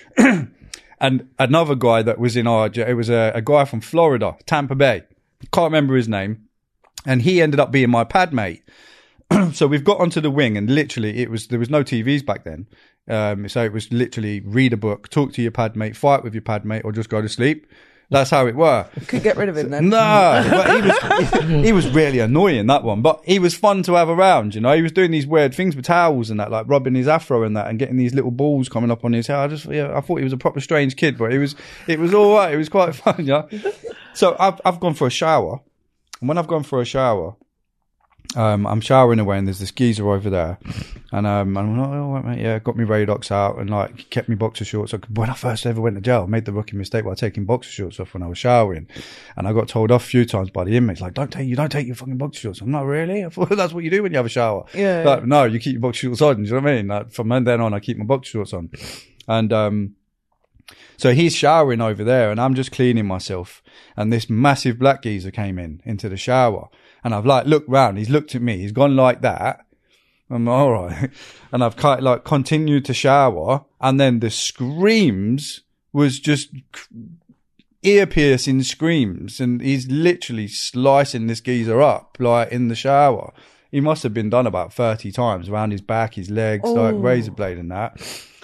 And another guy that was in our, it was a guy from Florida, Tampa Bay. Can't remember his name. And he ended up being my pad mate. So we've got onto the wing, and literally there was no TVs back then. So it was literally read a book, talk to your pad mate, fight with your pad mate, or just go to sleep. That's how it were. Could get rid of him then. No, but he was really annoying, that one. But he was fun to have around, you know. He was doing these weird things with towels and that, like rubbing his afro and that, and getting these little balls coming up on his hair. I thought he was a proper strange kid, but it was all right. It was quite fun, yeah. So I've gone for a shower, and when I've gone for a shower, I'm showering away, and there's this geezer over there, and I'm like, oh, right, mate, yeah, got me Radox out, and like kept me boxer shorts. When I first ever went to jail, I made the rookie mistake by taking boxer shorts off when I was showering, and I got told off a few times by the inmates, like, don't take your fucking boxer shorts. I'm not really. I thought that's what you do when you have a shower. Yeah. Like, no, you keep your boxer shorts on. Do you know what I mean? Like, from then on, I keep my boxer shorts on, and so he's showering over there, and I'm just cleaning myself, and this massive black geezer came into the shower. And I've like looked round, he's looked at me, he's gone like that. I'm all right. And I've continued to shower. And then the screams was just ear piercing screams. And he's literally slicing this geezer up, like in the shower. He must have been done about 30 times around his back, his legs, like razor blade and that.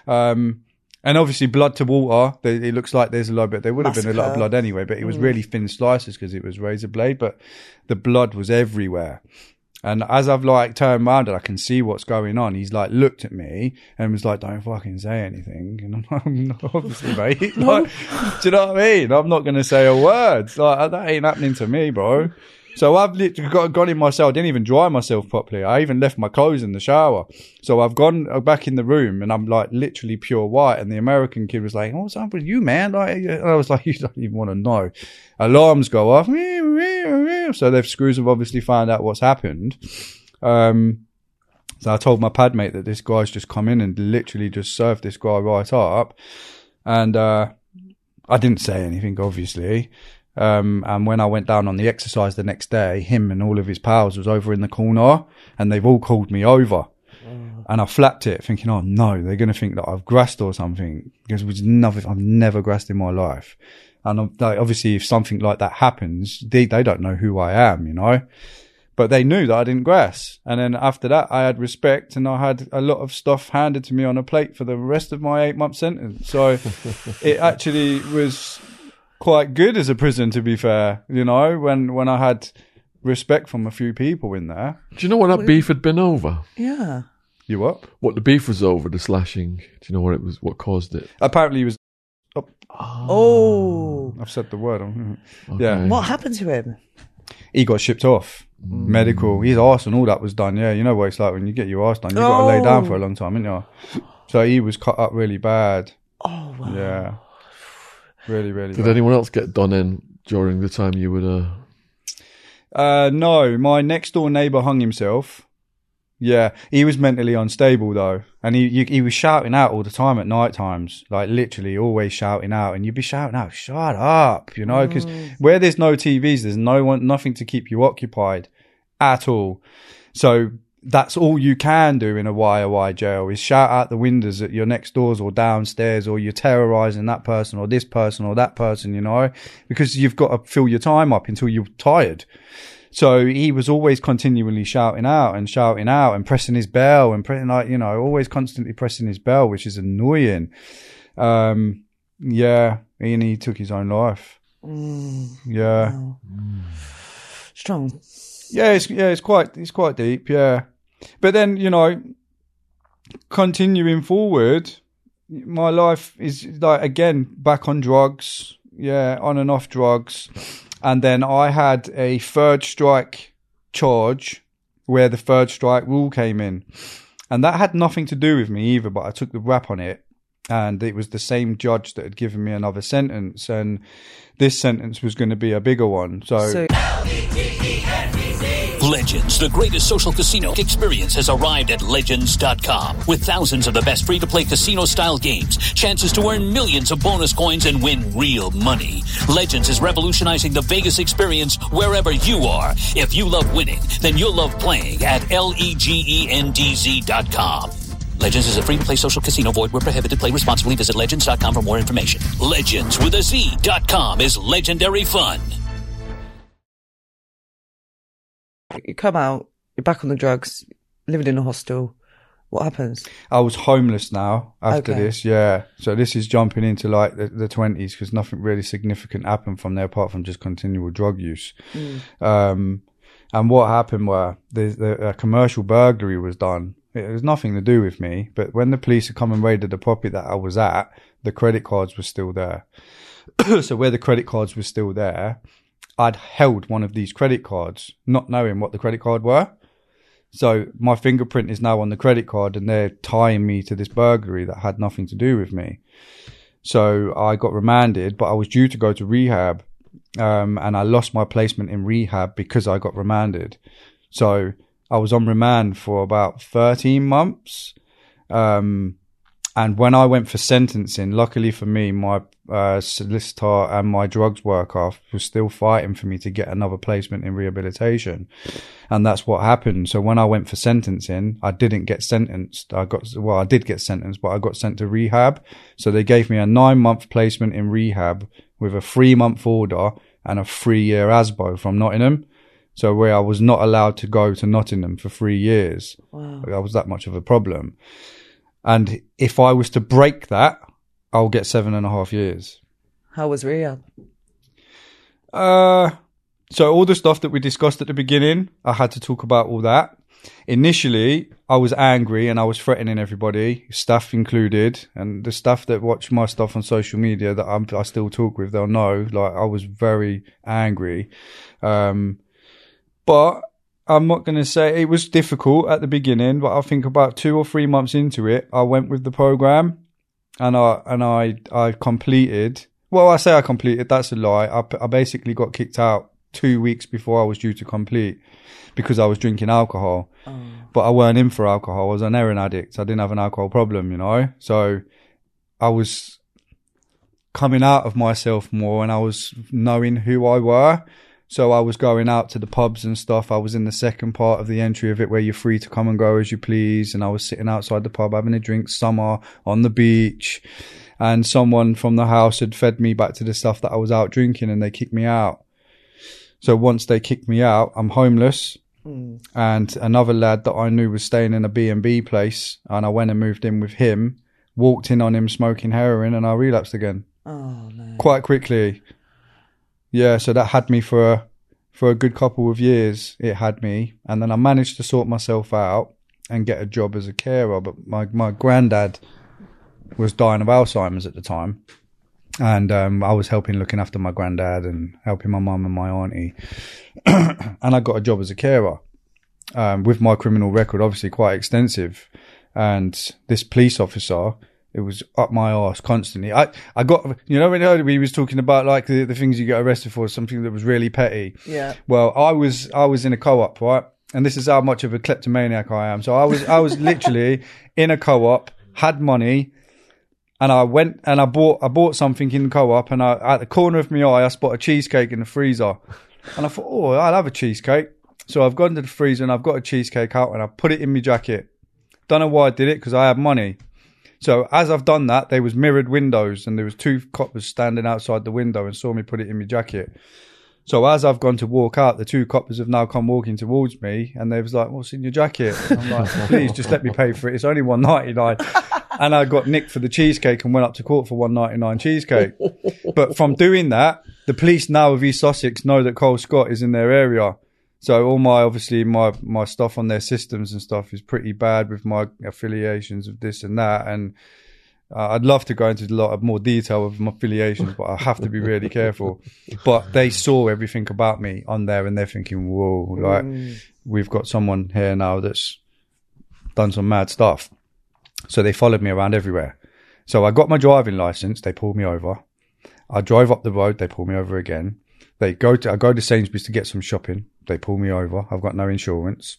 And obviously blood to water. It looks like there's a lot, but there would have been a lot of blood anyway, but it was really thin slices because it was razor blade, but the blood was everywhere. And as I've like turned around and I can see what's going on, he's like looked at me and was like, don't fucking say anything. And I'm like, obviously, mate. Like, do you know what I mean? I'm not going to say a word. Like, that ain't happening to me, bro. So I've literally gone in myself. I didn't even dry myself properly. I even left my clothes in the shower. So I've gone back in the room and I'm like literally pure white. And the American kid was like, what's up with you, man? Like, and I was like, you don't even want to know. Alarms go off. So the screws have obviously found out what's happened. So I told my pad mate that this guy's just come in and literally just served this guy right up. And I didn't say anything, obviously. And when I went down on the exercise the next day, him and all of his pals was over in the corner, and they've all called me over. And I flapped it, thinking, oh no, they're going to think that I've grassed or something, because I've never grassed in my life. And obviously, if something like that happens, they don't know who I am, you know. But they knew that I didn't grass. And then after that, I had respect, and I had a lot of stuff handed to me on a plate for the rest of my 8-month sentence. So it actually was quite good as a prison, to be fair, you know, when I had respect from a few people in there. Do you know what that beef had been over? Yeah. You what? What the beef was over, the slashing. Do you know what it was? What caused it? Apparently, he was. Oh. I've said the word. Okay. Yeah. What happened to him? He got shipped off. Medical. His arse and all that was done. Yeah, you know what it's like when you get your arse done. You've got to lay down for a long time, haven't you? So he was cut up really bad. Oh, wow. Yeah. Really, really Did bad. anyone else get done in during the time you were there? No, my next door neighbour hung himself. Yeah, he was mentally unstable though, and he was shouting out all the time at night times, like literally always shouting out, and you'd be shouting out, "Shut up," you know, because where there's no TVs, there's nothing to keep you occupied at all. So that's all you can do in a YOI jail is shout out the windows at your next doors or downstairs, or you're terrorising that person or this person or that person, you know, because you've got to fill your time up until you're tired. So he was always continually shouting out and pressing his bell and always constantly pressing his bell, which is annoying. Yeah, and he took his own life. Yeah. Wow. Strong. Yeah, it's quite deep, yeah. But then, you know, continuing forward, my life is like, again, back on drugs, yeah, on and off drugs. And then I had a third strike charge where the third strike rule came in. And that had nothing to do with me either, but I took the rap on it. And it was the same judge that had given me another sentence. And this sentence was going to be a bigger one. So Legends, the greatest social casino experience, has arrived at Legends.com. With thousands of the best free-to-play casino-style games, chances to earn millions of bonus coins and win real money. Legends is revolutionizing the Vegas experience wherever you are. If you love winning, then you'll love playing at LEGENDZ.com. Legends is a free-to-play social casino. Void where prohibited. Play responsibly. Visit Legends.com for more information. Legends with a Z.com is legendary fun. you come out, you're back on the drugs, living in a hostel. What happens? I was homeless now after Okay. this, yeah. So this is jumping into like the 20s because nothing really significant happened from there apart from just continual drug use. And what happened were a commercial burglary was done. It was nothing to do with me, but when the police had come and raided the property that I was at, the credit cards were still there. So where the credit cards were still there, I'd held one of these credit cards, not knowing what the credit card were. So my fingerprint is now on the credit card and they're tying me to this burglary that had nothing to do with me. So I got remanded, but I was due to go to rehab. And I lost my placement in rehab because I got remanded. So I was on remand for about 13 months. And when I went for sentencing, luckily for me, my solicitor and my drugs worker was still fighting for me to get another placement in rehabilitation. And that's what happened. So when I went for sentencing, I didn't get sentenced. I did get sentenced, but I got sent to rehab. So they gave me a 9-month placement in rehab with a 3-month order and a 3-year ASBO from Nottingham. So where I was not allowed to go to Nottingham for 3 years. Wow. That was that much of a problem. And if I was to break that, I'll get 7.5 years. How was rehab? So all the stuff that we discussed at the beginning, I had to talk about all that. Initially, I was angry and I was threatening everybody, staff included, and the staff that watch my stuff on social media that I still talk with, they'll know, like, I was very angry. But I'm not going to say it was difficult at the beginning, but I think about 2 or 3 months into it, I went with the program and I completed. Well, I say I completed, that's a lie. I basically got kicked out 2 weeks before I was due to complete because I was drinking alcohol. But I weren't in for alcohol. I was an heroin addict. I didn't have an alcohol problem, you know. So I was coming out of myself more, and I was knowing who I were. So I was going out to the pubs and stuff. I was in the second part of the entry of it where you're free to come and go as you please. And I was sitting outside the pub having a drink, summer, on the beach. And someone from the house had fed me back to the stuff that I was out drinking, and they kicked me out. So once they kicked me out, I'm homeless. And another lad that I knew was staying in a B&B place. And I went and moved in with him, walked in on him smoking heroin, and I relapsed again. Oh, no. Quite quickly. Yeah, so that had me for a good couple of years. It had me, and then I managed to sort myself out and get a job as a carer. But my granddad was dying of Alzheimer's at the time, and I was looking after my granddad and helping my mum and my auntie. And I got a job as a carer with my criminal record, obviously quite extensive. And this police officer, it was up my arse constantly. I got, when we was talking about like the things you get arrested for, something that was really petty. Yeah. Well, I was in a co-op, right? And this is how much of a kleptomaniac I am. So I was literally in a co-op, had money, and I went and I bought something in the co-op, and at the corner of my eye, I spot a cheesecake in the freezer. And I thought, oh, I'll have a cheesecake. So I've gone to the freezer and I've got a cheesecake out and I put it in my jacket. Don't know why I did it, because I had money. So as I've done that, there was mirrored windows, and there was 2 coppers standing outside the window and saw me put it in my jacket. So as I've gone to walk out, the 2 coppers have now come walking towards me, and they was like, "What's in your jacket?" And I'm like, "Please, just let me pay for it. It's only $1.99." And I got nicked for the cheesecake and went up to court for $1.99 cheesecake. But from doing that, the police now of East Sussex know that Cole Scott is in their area. So all my stuff on their systems and stuff is pretty bad with my affiliations of this and that. And I'd love to go into a lot of more detail of my affiliations, but I have to be really careful. But they saw everything about me on there, and they're thinking, whoa, like we've got someone here now that's done some mad stuff. So they followed me around everywhere. So I got my driving license. They pulled me over. I drove up the road. They pulled me over again. I go to Sainsbury's to get some shopping. They pull me over. I've got no insurance.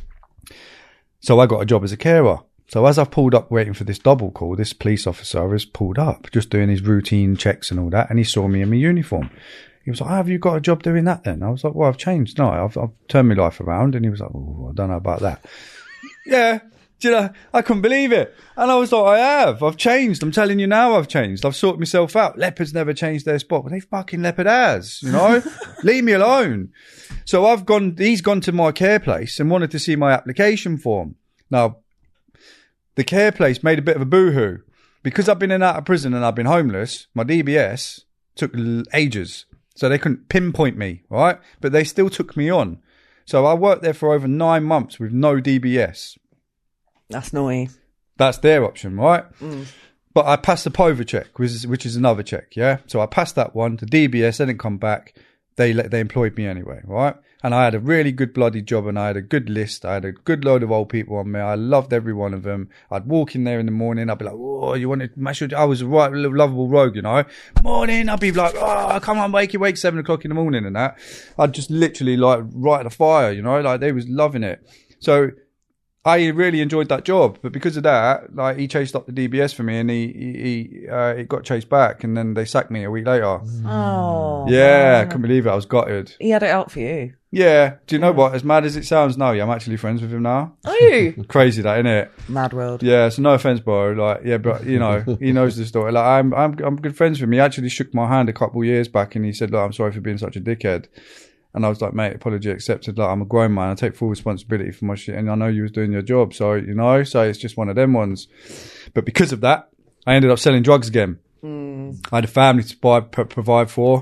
So I got a job as a carer. So as I've pulled up waiting for this double call, this police officer has pulled up, just doing his routine checks and all that. And he saw me in my uniform. He was like, "Oh, have you got a job doing that then?" I was like, "Well, I've changed. No, I've turned my life around." And he was like, "Oh, I don't know about that." Yeah. Do you know, I couldn't believe it. And I was like, I've changed. I'm telling you now, I've changed. I've sorted myself out. Leopards never changed their spot, but they fucking leopard has, leave me alone. So he's gone to my care place and wanted to see my application form. Now, the care place made a bit of a boohoo because I've been in and out of prison and I've been homeless. My DBS took ages, so they couldn't pinpoint me, right? But they still took me on. So I worked there for over 9 months with no DBS. That's naughty. That's their option, right? But I passed the POVA check, which is another check, yeah? So I passed that one. The DBS, they didn't come back. They employed me anyway, right? And I had a really good bloody job, and I had a good list. I had a good load of old people on me. I loved every one of them. I'd walk in there in the morning. I'd be like, "Oh, you want to mash your..." I was a right little lovable rogue, Morning. I'd be like, "Oh, come on, wake 7 o'clock in the morning," and that. I'd just literally like right the fire, like they was loving it. So I really enjoyed that job, but because of that, like he chased up the DBS for me, and it got chased back, and then they sacked me a week later. Oh, yeah, I couldn't believe it. I was gutted. He had it out for you. Yeah. Do you know what? As mad as it sounds now, I'm actually friends with him now. Are you? Crazy that, isn't it? Mad world. Yeah. So no offense, bro. Like, yeah, but he knows the story. Like, I'm good friends with him. He actually shook my hand a couple of years back, and he said, "Look, I'm sorry for being such a dickhead." And I was like, "Mate, apology accepted. Like, I'm a grown man. I take full responsibility for my shit. And I know you was doing your job. So, so it's just one of them ones." But because of that, I ended up selling drugs again. I had a family to provide for.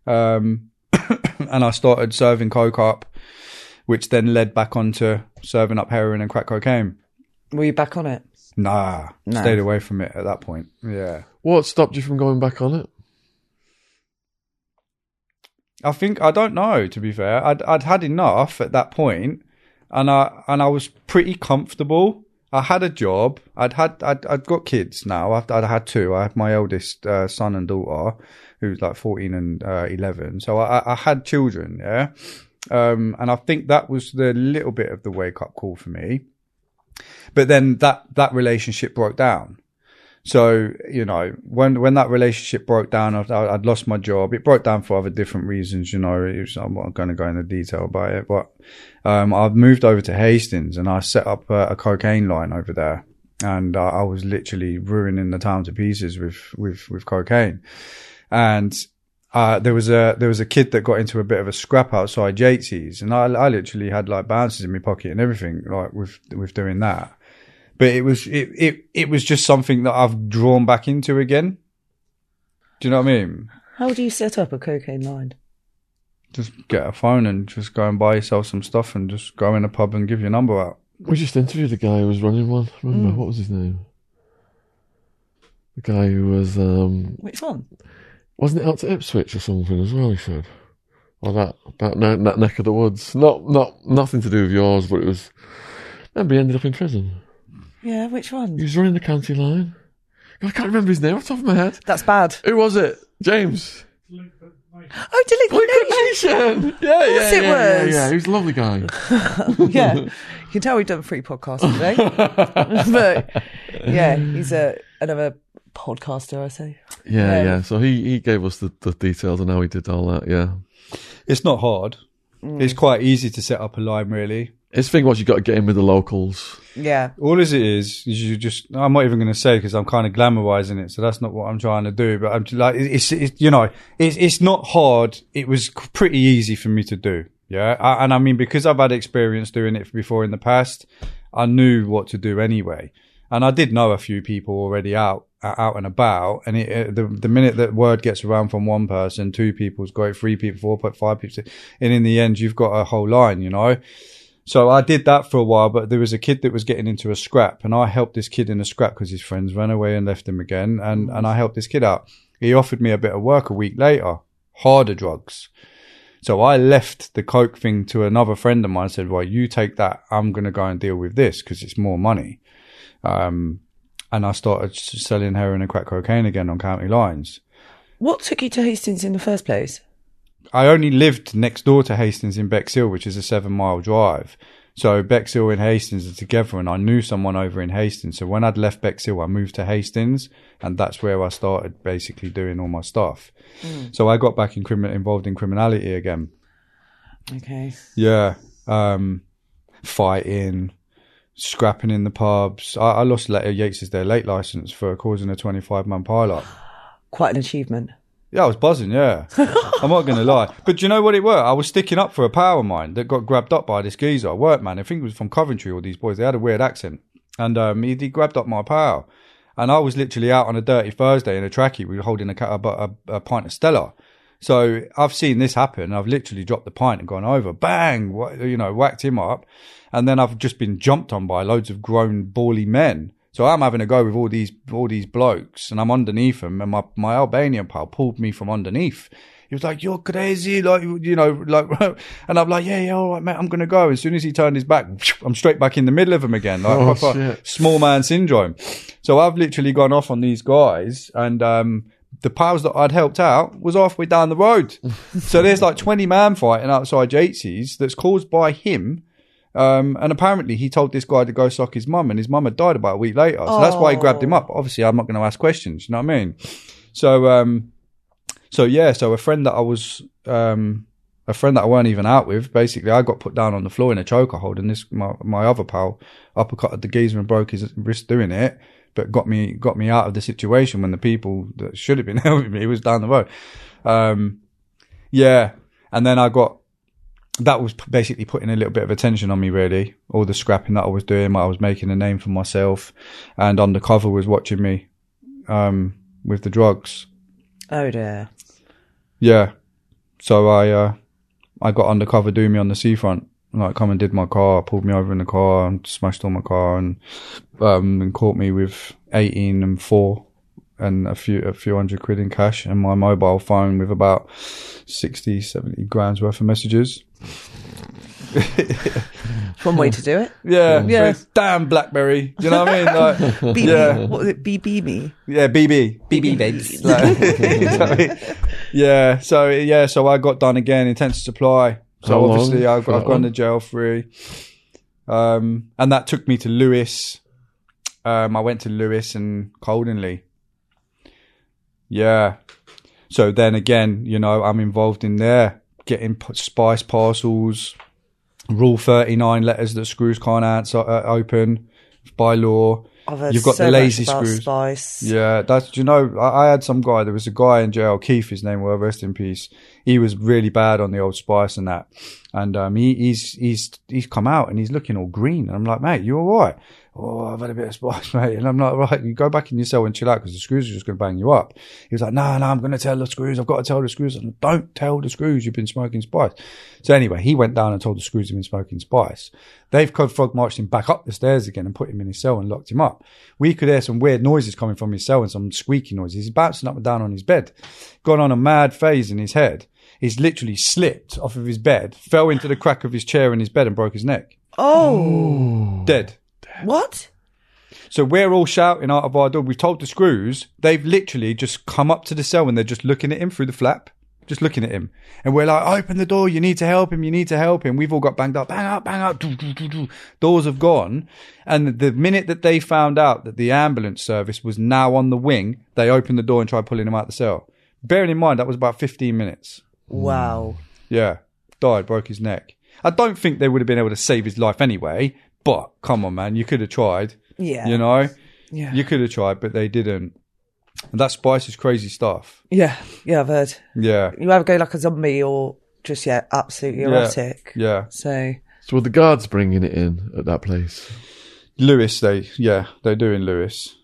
And I started serving coke up, which then led back onto serving up heroin and crack cocaine. Were you back on it? Nah. Stayed away from it at that point. Yeah. What stopped you from going back on it? I don't know, to be fair. I'd had enough at that point, and I was pretty comfortable. I had a job. I'd got kids now. I'd had 2. I had my eldest son and daughter, who's like 14 and 11. So I had children, yeah. And I think that was the little bit of the wake up call for me. But then that relationship broke down. So, you know, when that relationship broke down, I'd lost my job. It broke down for other different reasons, you know. I'm not going to go into detail about it, but I've moved over to Hastings and I set up a cocaine line over there. And I was literally ruining the town to pieces with cocaine. And there was a kid that got into a bit of a scrap outside Yates's, and I literally had like bouncers in my pocket and everything, like with doing that. But it was just something that I've drawn back into again. Do you know what I mean? How do you set up a cocaine line? Just get a phone and just go and buy yourself some stuff and just go in a pub and give your number out. We just interviewed the guy who was running one. Remember, what was his name? The guy who was... Which one? Wasn't it out to Ipswich or something as well, he said? Or that neck of the woods. Nothing to do with yours, but it was... Remember, he ended up in prison. Yeah, which one? He was running the county line. I can't remember his name off the top of my head. That's bad. Who was it? James. Oh, Delinquent Nation! Yeah. He was a lovely guy. Yeah. You can tell we've done 3 podcasts today. But, yeah, he's another podcaster, I say. Yeah. So he gave us the details on how he did all that, yeah. It's not hard. It's quite easy to set up a line, really. His thing was you got to get in with the locals. Yeah. All as it is you just, I'm not even going to say because I'm kind of glamorizing it, so that's not what I'm trying to do. But I'm like, it's not hard. It was pretty easy for me to do. Yeah. And I mean, because I've had experience doing it before in the past, I knew what to do anyway. And I did know a few people already out and about. And the minute that word gets around from one person, 2 people's got it, 3 people, 4, 5 people. And in the end, you've got a whole line, you know. So I did that for a while, but there was a kid that was getting into a scrap, and I helped this kid in a scrap because his friends ran away and left him again, and I helped this kid out. He offered me a bit of work a week later, harder drugs. So I left the coke thing to another friend of mine and said, right, you take that, I'm going to go and deal with this because it's more money. And I started selling heroin and crack cocaine again on county lines. What took you to Hastings in the first place? I only lived next door to Hastings in Bexhill, which is a 7-mile drive. So Bexhill and Hastings are together, and I knew someone over in Hastings. So when I'd left Bexhill, I moved to Hastings, and that's where I started basically doing all my stuff. So I got back involved in criminality again. Okay. Yeah. Fighting, scrapping in the pubs. I lost Yates's their late license for causing a 25-man pile-up. Quite an achievement. Yeah, I was buzzing, yeah. I'm not going to lie. But do you know what it were? I was sticking up for a pal of mine that got grabbed up by this geezer. Workman, I think it was from Coventry, all these boys. They had a weird accent. And he grabbed up my pal. And I was literally out on a dirty Thursday in a trackie. We were holding a pint of Stella. So I've seen this happen. I've literally dropped the pint and gone over. Bang! Whacked him up. And then I've just been jumped on by loads of grown, bally men. So I'm having a go with all these blokes, and I'm underneath them, and my Albanian pal pulled me from underneath. He was like, "You're crazy," and I'm like, "Yeah, all right, mate, I'm gonna go." As soon as he turned his back, I'm straight back in the middle of them again, like proper small man syndrome. So I've literally gone off on these guys, and the pals that I'd helped out was halfway down the road. So there's like 20 man fighting outside Yates's that's caused by him. And apparently he told this guy to go suck his mum, and his mum had died about a week later. So that's why he grabbed him up. Obviously, I'm not going to ask questions. You know what I mean? So a friend that I weren't even out with, basically, I got put down on the floor in a chokehold, and my other pal uppercutted the geezer and broke his wrist doing it, but got me out of the situation when the people that should have been helping me was down the road. And then that was basically putting a little bit of attention on me, really. All the scrapping that I was doing, I was making a name for myself, and Undercover was watching me with the drugs. Oh dear. Yeah. So I got Undercover doing me on the seafront. Like, come and did my car, pulled me over in the car and smashed on my car, and caught me with 18 and 4 and a few £100 in cash, and my mobile phone with about 60, 70 grand's worth of messages. One way to do it. Yeah. Damn BlackBerry. Do you know what I mean? Like, BB. Yeah. What was it? BB me? Yeah, BB babes. So I got done again, intensive supply. So obviously I've gone to jail free. And that took me to Lewis. I went to Lewis and Coldenley. Yeah. So then again, you know, I'm involved in there, getting spice parcels, Rule 39 letters that screws can't answer, open by law. I've heard You've got so the lazy much about screws. spice. Yeah, that's, you know, I had some guy, there was a guy in jail, Keith, his name was, rest in peace. He was really bad on the old spice and that. And, he's come out and he's looking all green. And I'm like, mate, you all right? Oh, I've had a bit of spice, mate. And I'm like, right, you go back in your cell and chill out because the screws are just going to bang you up. He was like, no, I'm going to tell the screws. I've got to tell the screws. And don't tell the screws you've been smoking spice. So anyway, he went down and told the screws he'd been smoking spice. They've frog marched him back up the stairs again and put him in his cell and locked him up. We could hear some weird noises coming from his cell and some squeaky noises. He's bouncing up and down on his bed. Gone on a mad phase in his head. He's literally slipped off of his bed, fell into the crack of his chair in his bed and broke his neck. Oh. Dead. What? So we're all shouting out of our door. We've told the screws. They've literally just come up to the cell and they're just looking at him through the flap. Just looking at him. And we're like, open the door. You need to help him. You need to help him. We've all got banged up. Bang up, bang up. Doo, doo, doo, doo. Doors have gone. And the minute that they found out that the ambulance service was now on the wing, they opened the door and tried pulling him out the cell. Bearing in mind, that was about 15 minutes. Wow. Yeah. Died, broke his neck. I don't think they would have been able to save his life anyway. But come on, man. You could have tried. Yeah. You know? Yeah. You could have tried, but they didn't. And that spice is crazy stuff. Yeah. Yeah, I've heard. Yeah. You either go like a zombie or just, absolutely erotic. Yeah. So were the guards bringing it in at that place? Lewis, they're doing Lewis.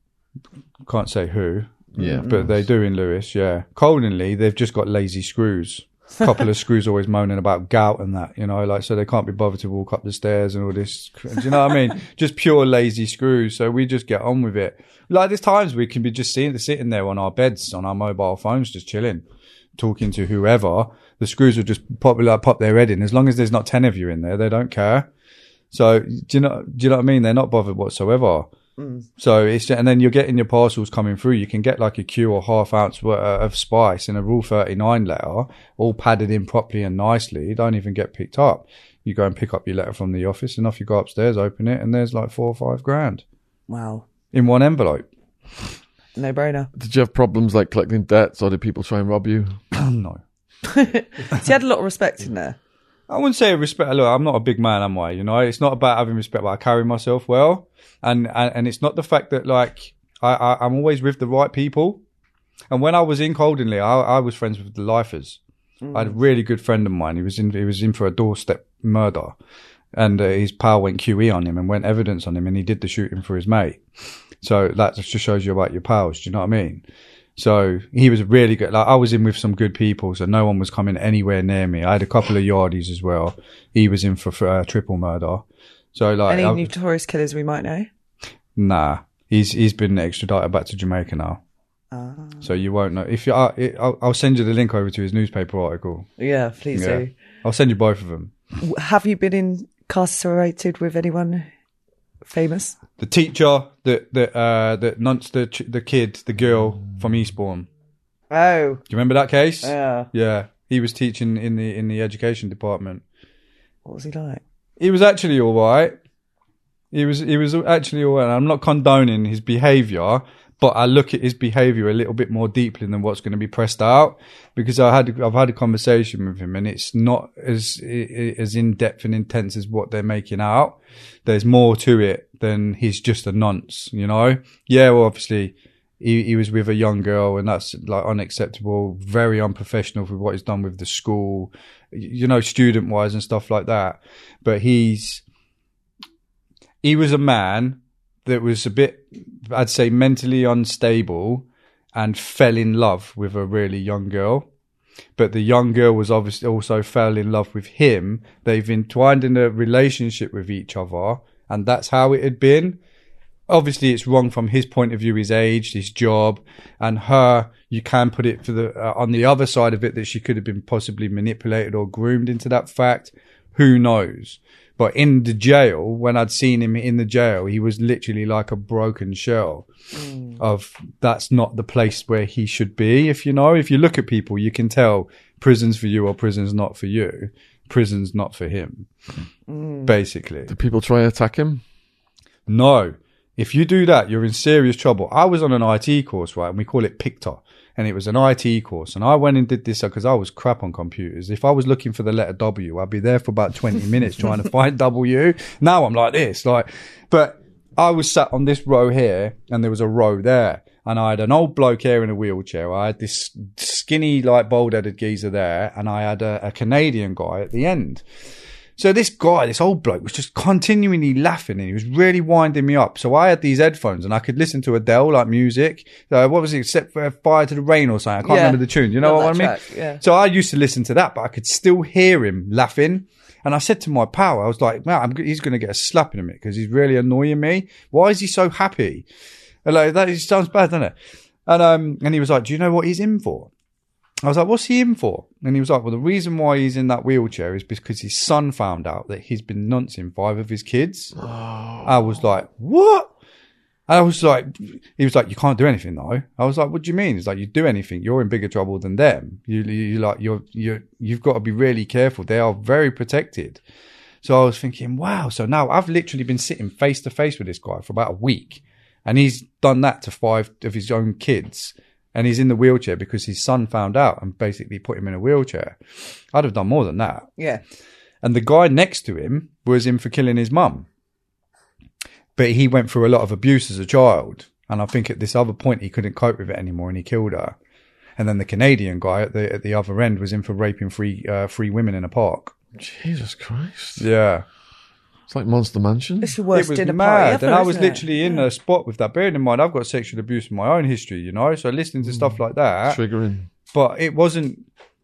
Can't say who. Yeah. But they do in Lewis, yeah. Coldenley, they've just got lazy screws. A couple of screws always moaning about gout and that, you know, like, so they can't be bothered to walk up the stairs and all this. Do you know what I mean? Just pure lazy screws. So we just get on with it. Like, there's times we can be just sitting there on our beds, on our mobile phones, just chilling, talking to whoever. The screws will just pop their head in. As long as there's not 10 of you in there, they don't care. So, do you know what I mean? They're not bothered whatsoever. So it's, and then you're getting your parcels coming through. You can get like a Q or half ounce of spice in a Rule 39 letter, all padded in properly and nicely. You don't even get picked up. You go and pick up your letter from the office, and off you go upstairs, open it, and there's like 4 or 5 grand wow. in one envelope. No brainer. Did you have problems like collecting debts, or did people try and rob you? No. So you had a lot of respect in there. I wouldn't say respect. Look, I'm not a big man, am I? You know, it's not about having respect, but I carry myself well. And it's not the fact that, like, I'm always with the right people. And when I was in Coldenley, I was friends with the lifers. I had a really good friend of mine. He was in for a doorstep murder. And his pal went QE on him and went evidence on him, and he did the shooting for his mate. So that just shows you about your pals. Do you know what I mean? So he was really good. Like, I was in with some good people, so no one was coming anywhere near me. I had a couple of yardies as well. He was in for triple murder. So like, any notorious killers we might know? Nah, he's been extradited back to Jamaica now. So you won't know. If you, I'll send you the link over to his newspaper article. Yeah, please do. I'll send you both of them. Have you been incarcerated with anyone famous? The teacher that nunced the kid, the girl from Eastbourne. Oh, Do you remember that case? yeah. Yeah, he was teaching in the education department. What was he like? He was actually all right. He was actually all right. I'm not condoning his behaviour, but I look at his behaviour a little bit more deeply than what's going to be pressed out, because I've had a conversation with him, and it's not as in depth and intense as what they're making out. There's more to it than he's just a nonce, you know? Yeah, well, obviously he was with a young girl, and that's like unacceptable, very unprofessional for what he's done with the school, you know, student wise and stuff like that. But he was a man that was a bit, I'd say, mentally unstable and fell in love with a really young girl. But the young girl was obviously also fell in love with him. They've entwined in a relationship with each other, and that's how it had been. Obviously, it's wrong from his point of view, his age, his job, and her. You can put it for the on the other side of it that she could have been possibly manipulated or groomed into that fact. Who knows? But in the jail, when I'd seen him in the jail, he was literally like a broken shell of that's not the place where he should be. If you look at people, you can tell prison's for you or prison's not for you. Prison's not for him, basically. Did people try and attack him? No. If you do that, you're in serious trouble. I was on an IT course, right? And we call it PICTA. And it was an IT course. And I went and did this because I was crap on computers. If I was looking for the letter W, I'd be there for about 20 minutes trying to find W. Now I'm like this. But I was sat on this row here and there was a row there. And I had an old bloke here in a wheelchair. I had this skinny, bald-headed geezer there. And I had a Canadian guy at the end. So this guy, this old bloke, was just continually laughing and he was really winding me up. So I had these headphones and I could listen to Adele, music. What was it? Set Fire to the Rain or something. I can't remember the tune. You know what I mean? Track, yeah. So I used to listen to that, but I could still hear him laughing. And I said to my pal, I was like, man, he's going to get a slap in a minute because he's really annoying me. Why is he so happy? And that sounds bad, doesn't it? And he was like, do you know what he's in for? I was like, what's he in for? And he was like, well, the reason why he's in that wheelchair is because his son found out that he's been nuncing 5 of his kids. Oh. I was like, what? And I was like, he was like, you can't do anything though. I was like, what do you mean? He's like, you do anything, you're in bigger trouble than them. You've got to be really careful. They are very protected. So I was thinking, wow. So now I've literally been sitting face to face with this guy for about a week and he's done that to 5 of his own kids. And he's in the wheelchair because his son found out and basically put him in a wheelchair. I'd have done more than that. Yeah. And the guy next to him was in for killing his mum. But he went through a lot of abuse as a child. And I think at this other point, he couldn't cope with it anymore and he killed her. And then the Canadian guy at the other end was in for raping 3 women in a park. Jesus Christ. Yeah. It's like Monster Mansion. It's the worst it was dinner mad. party ever, And I was isn't it? literally in a spot with that. Bearing in mind, I've got sexual abuse in my own history, So listening to stuff like that. Triggering. But it wasn't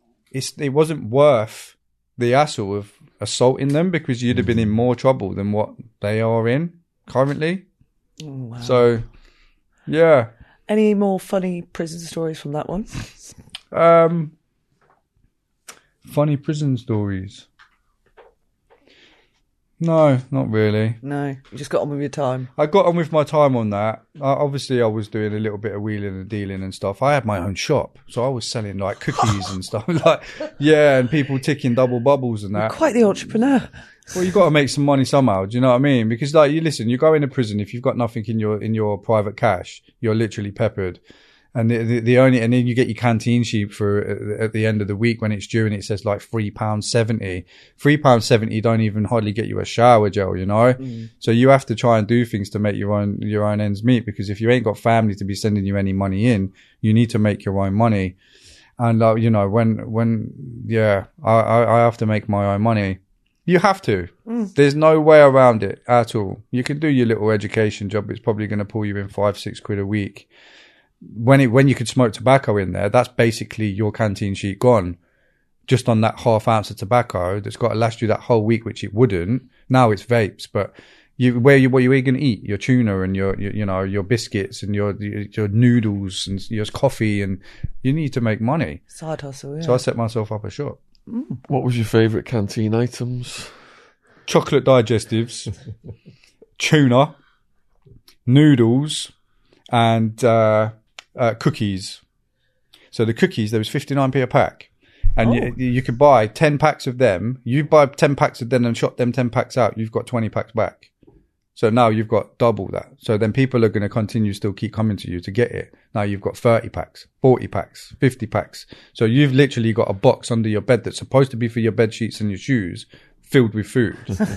worth the hassle of assaulting them because you'd have been in more trouble than what they are in currently. Oh, wow. So, yeah. Any more funny prison stories from that one? Funny prison stories. No, not really. No, you just got on with your time. I got on with my time on that. Obviously, I was doing a little bit of wheeling and dealing and stuff. I had my own shop, so I was selling cookies and stuff. And people ticking double bubbles and that. Quite the entrepreneur. Well, you got to make some money somehow. Do you know what I mean? Because you go into prison, if you've got nothing in your private cash, you're literally peppered. And and then you get your canteen sheet for at the end of the week when it's due and it says £3.70. £3.70 don't even hardly get you a shower gel, So you have to try and do things to make your own ends meet, because if you ain't got family to be sending you any money in, you need to make your own money. And I have to make my own money. You have to. There's no way around it at all. You can do your little education job. It's probably going to pull you in 5-6 quid a week. When you could smoke tobacco in there, that's basically your canteen sheet gone. Just on that half ounce of tobacco that's got to last you that whole week, which it wouldn't. Now it's vapes, but what are you going to eat? Your tuna and your biscuits and your noodles and your coffee, and you need to make money. Side hustle, yeah. So I set myself up a shop. What was your favourite canteen items? Chocolate digestives, tuna, noodles, and cookies. So the cookies, there was 59p a pack. And you could buy 10 packs of them. You buy 10 packs of them and shop them 10 packs out. You've got 20 packs back. So now you've got double that. So then people are going to continue still keep coming to you to get it. Now you've got 30 packs, 40 packs, 50 packs. So you've literally got a box under your bed that's supposed to be for your bed sheets and your shoes filled with food.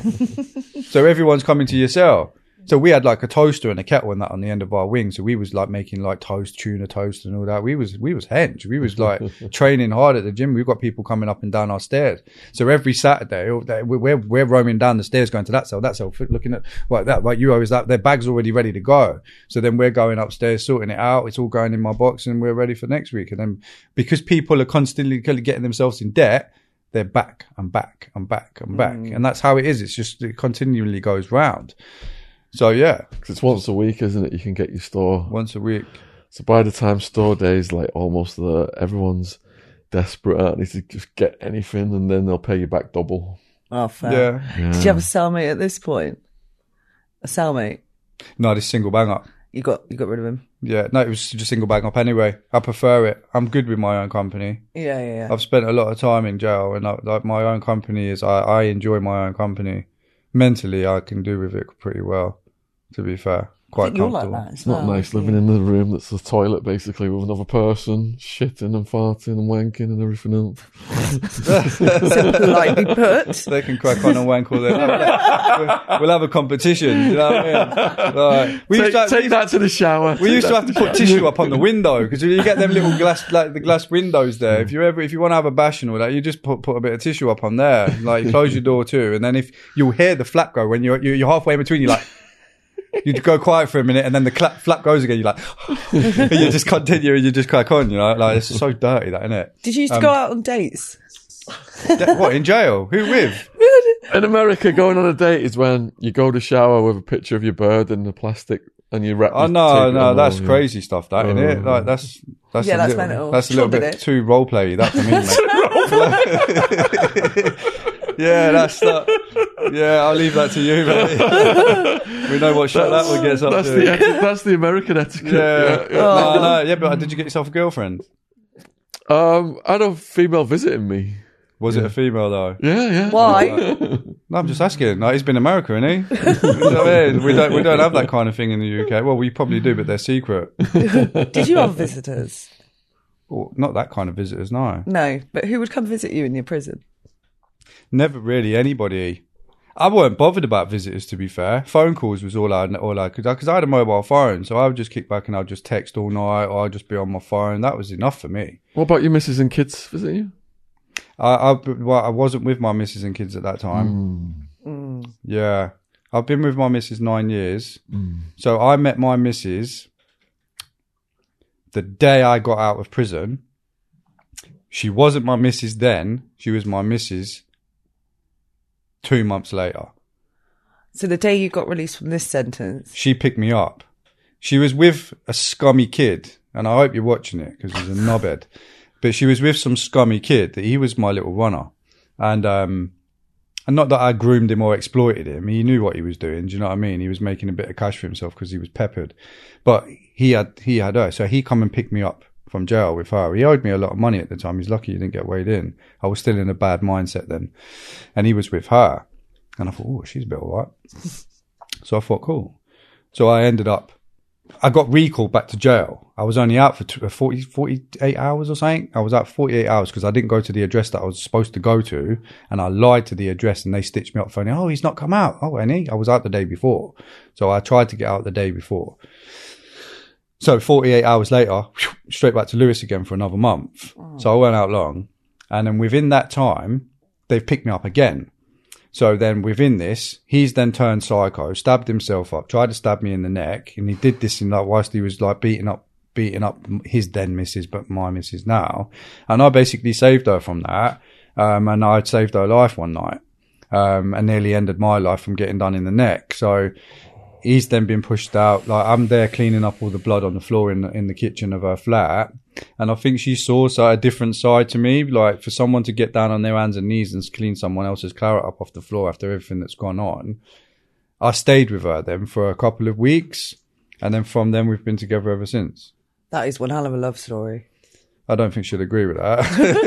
So everyone's coming to your cell. So we had a toaster and a kettle and that on the end of our wing. So we was making toast, tuna toast and all that. We was hench. We was training hard at the gym. We've got people coming up and down our stairs. So every Saturday we're roaming down the stairs going to that cell, looking at you always their bag's already ready to go. So then we're going upstairs, sorting it out. It's all going in my box and we're ready for next week. And then because people are constantly getting themselves in debt, they're back and back and back and back. And that's how it is. It's just, it continually goes round. So, yeah. 'Cause it's once a week, isn't it? You can get your store. Once a week. So by the time store day's almost there, everyone's desperate, aren't they, to just get anything, and then they'll pay you back double. Oh, fair. Yeah. Did you have a cellmate at this point? A cellmate? No, this single bang up. You got rid of him? Yeah. No, it was just single bang up anyway. I prefer it. I'm good with my own company. Yeah. I've spent a lot of time in jail, and my own company is, I enjoy my own company. Mentally, I can do with it pretty well, to be fair. quite You're like comfortable. that as It's not well. nice living in the room that's a toilet, basically, with another person shitting and farting and wanking and everything else. So politely put. They can crack on and wank all day. We'll have a competition. You know what I mean? Like, we used to Take that to the shower. We used to have to put tissue up on the window because you get them little glass, like the glass windows there. If you want to have a bash and all that, you just put a bit of tissue up on there. Like you close your door too, and then if you'll hear the flap go when you're halfway in between, you're like. You go quiet for a minute and then the flap goes again. You're like, and you just continue and you just crack on. You know, like it's so dirty, that isn't it? Did you used to go out on dates? What, in jail? Who with? In America, going on a date is when you go to shower with a picture of your bird in the plastic and you wrap. Oh no, that's crazy stuff. That isn't it? Like that's Yeah, a that's little, mental. that's a little Sure, bit did it? too role play. That for me, mate. Yeah, that's not. Yeah, I'll leave that to you, mate. We know what shot that one gets up That's to. that's the American etiquette. Yeah, Yeah. no. But did you get yourself a girlfriend? I had a female visiting me. Was it a female though? Yeah. Why? No, I'm just asking. Like, he's been in America, isn't he? You know what I mean? We don't have that kind of thing in the UK. Well, we probably do, but they're secret. Did you have visitors? Well, not that kind of visitors, no. No, but who would come visit you in your prison? Never really anybody. I weren't bothered about visitors, to be fair. Phone calls was all I could, because I had a mobile phone, so I would just kick back and I'd just text all night, or I'd just be on my phone. That was enough for me. What about your missus and kids visiting you? I wasn't with my missus and kids at that time. Yeah, I've been with my missus 9 years. So I met my missus the day I got out of prison. She wasn't my missus then. She was my missus 2 months later. So the day you got released from this sentence, She picked me up. She was with a scummy kid, and I hope you're watching it because he's a knobhead. But she was with some scummy kid. He was my little runner, and not that I groomed him or exploited him. He knew what he was doing. Do you know what I mean? He was making a bit of cash for himself because he was peppered. But he had her, so he come and picked me up from jail with her. He owed me a lot of money at the time. He's lucky he didn't get weighed in. I was still in a bad mindset then, and he was with her. And I thought, oh, she's a bit all right. So I thought, cool. So I got recalled back to jail. I was only out for 48 hours or something. I was out 48 hours because I didn't go to the address that I was supposed to go to. And I lied to the address and they stitched me up phoning, oh, he's not come out. Oh, and I was out the day before. So I tried to get out the day before. So 48 hours later, straight back to Lewis again for another month. So I went out long. And then within that time, they've picked me up again. So then within this, he's then turned psycho, stabbed himself up, tried to stab me in the neck. And he did this in like whilst he was like beating up his then missus, but my missus now. And I basically saved her from that. And I'd saved her life one night. And nearly ended my life from getting done in the neck. So he's then been pushed out. Like I'm there cleaning up all the blood on the floor in the kitchen of her flat. And I think she saw a different side to me. Like for someone to get down on their hands and knees and clean someone else's claret up off the floor after everything that's gone on. I stayed with her then for a couple of weeks. And then from then we've been together ever since. that is one hell of a love story. I don't think she'd agree with that.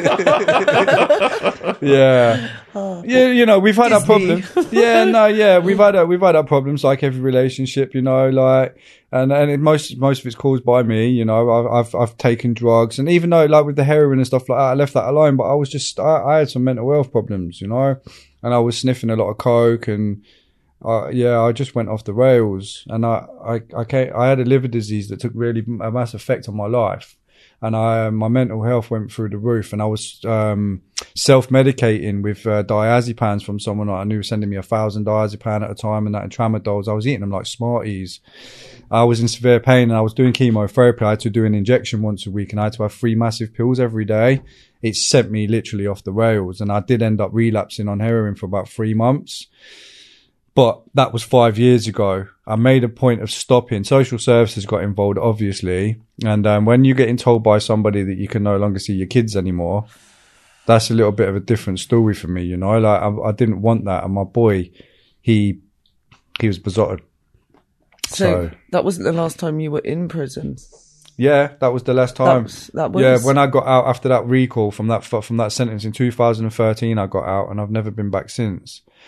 Yeah. Yeah, you know, we've had our Disney. problems. Yeah, we've had our problems like every relationship, you know, like, and most of it's caused by me, you know. I've taken drugs, and even though like with the heroin and stuff like that, I left that alone, but I was just, I had some mental health problems, you know, and I was sniffing a lot of coke, and I just went off the rails, and I had a liver disease that took really a massive effect on my life. And my mental health went through the roof, and I was self-medicating with diazepams from someone I knew was sending me 1,000 diazepam at a time, and that and tramadols. I was eating them like Smarties. I was in severe pain, and I was doing chemotherapy. I had to do an injection once a week, and I had to have 3 massive pills every day. It sent me literally off the rails, and I did end up relapsing on heroin for about 3 months. But that was 5 years ago. I made a point of stopping. Social services got involved, obviously. And when you're getting told by somebody that you can no longer see your kids anymore, that's a little bit of a different story for me, you know. Like I didn't want that. And my boy, he was besotted. So that wasn't the last time you were in prison. Yeah, that was the last time. That was Yeah, when I got out after that recall from that sentence in 2013, I got out, and I've never been back since.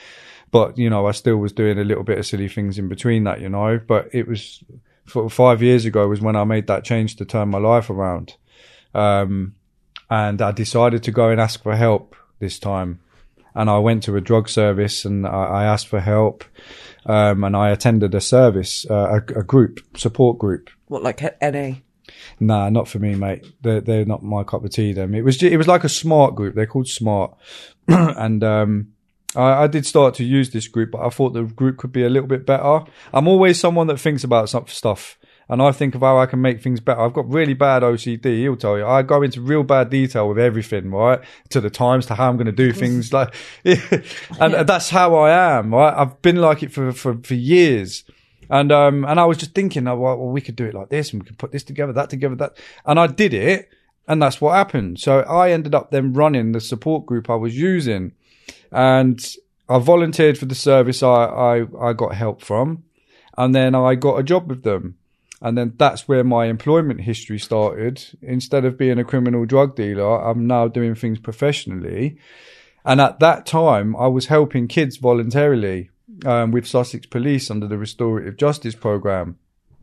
But, you know, I still was doing a little bit of silly things in between that, you know. But it was 5 years ago was when I made that change to turn my life around. And I decided to go and ask for help this time. And I went to a drug service and I asked for help. And I attended a service, a group, support group. What, like NA? Nah, not for me, mate. They're not my cup of tea. Them. It was like a SMART group. They're called SMART. And I did start to use this group, but I thought the group could be a little bit better. I'm always someone that thinks about some stuff. And I think of how I can make things better. I've got really bad OCD, he'll tell you. I go into real bad detail with everything, right? To the times, to how I'm going to do things. Like, and that's how I am, right? I've been like it for years. And I was just thinking, oh, well, we could do it like this and we could put this together, that. And I did it. And that's what happened. So I ended up then running the support group I was using. And I volunteered for the service I got help from. And then I got a job with them. And then that's where my employment history started. Instead of being a criminal drug dealer, I'm now doing things professionally. And at that time, I was helping kids voluntarily with Sussex Police under the Restorative Justice Programme,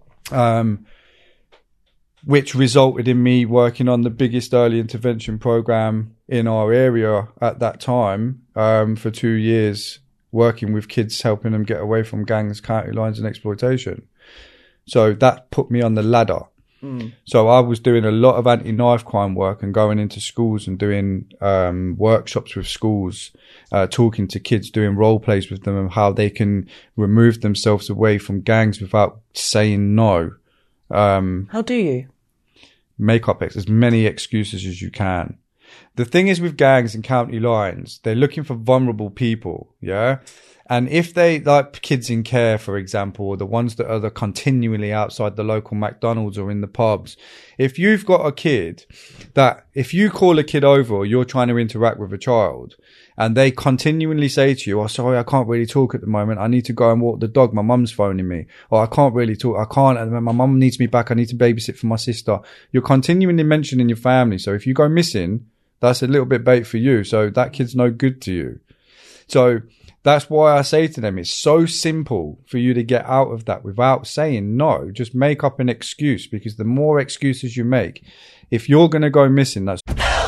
which resulted in me working on the biggest early intervention programme in our area at that time for 2 years, working with kids, helping them get away from gangs, county lines and exploitation. So that put me on the ladder. So I was doing a lot of anti-knife crime work and going into schools and doing workshops with schools, talking to kids, doing role plays with them and how they can remove themselves away from gangs without saying no. How do you? Make up as many excuses as you can. The thing is with gangs and county lines, they're looking for vulnerable people, yeah? And if they, like kids in care, for example, or the ones that are continually outside the local McDonald's or in the pubs, if you've got a kid that, if you call a kid over or you're trying to interact with a child and they continually say to you, oh, sorry, I can't really talk at the moment. I need to go and walk the dog. My mum's phoning me. Or I can't really talk. I can't. My mum needs me back. I need to babysit for my sister. You're continually mentioning your family. So if you go missing, that's a little bit bait for you. So that kid's no good to you. So that's why I say to them, it's so simple for you to get out of that without saying no. Just make up an excuse, because the more excuses you make, if you're going to go missing, that's...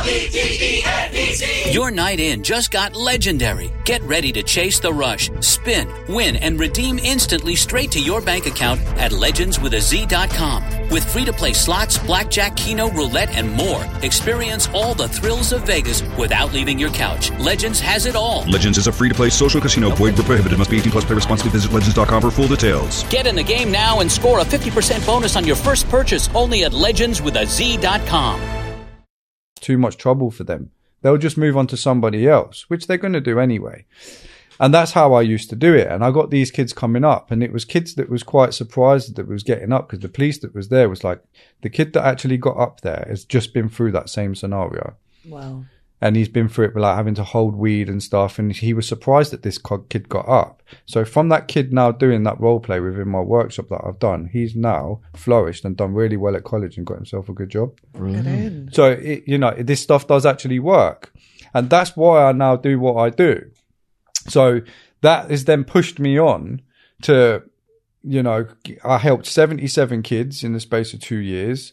Your night in just got legendary. Get ready to chase the rush, spin, win, and redeem instantly straight to your bank account at legendswithaz.com. With free-to-play slots, blackjack, keno, roulette, and more. Experience all the thrills of Vegas without leaving your couch. Legends has it all. Legends is a free-to-play social casino. Void where prohibited. Must be 18 plus. Play responsibly. Visit legends.com for full details. Get in the game now and score a 50% bonus on your first purchase only at legendswithaz.com. Too much trouble for them. They'll just move on to somebody else, which they're going to do anyway. And that's how I used to do it. And I got these kids coming up, and it was kids that was quite surprised that was getting up, because the police that was there was like, the kid that actually got up there has just been through that same scenario. Wow. And he's been through it with like having to hold weed and stuff. And he was surprised that this kid got up. So from that kid now doing that role play within my workshop that I've done, he's now flourished and done really well at college and got himself a good job. Brilliant. So, this stuff does actually work. And that's why I now do what I do. So that has then pushed me on to, I helped 77 kids in the space of 2 years.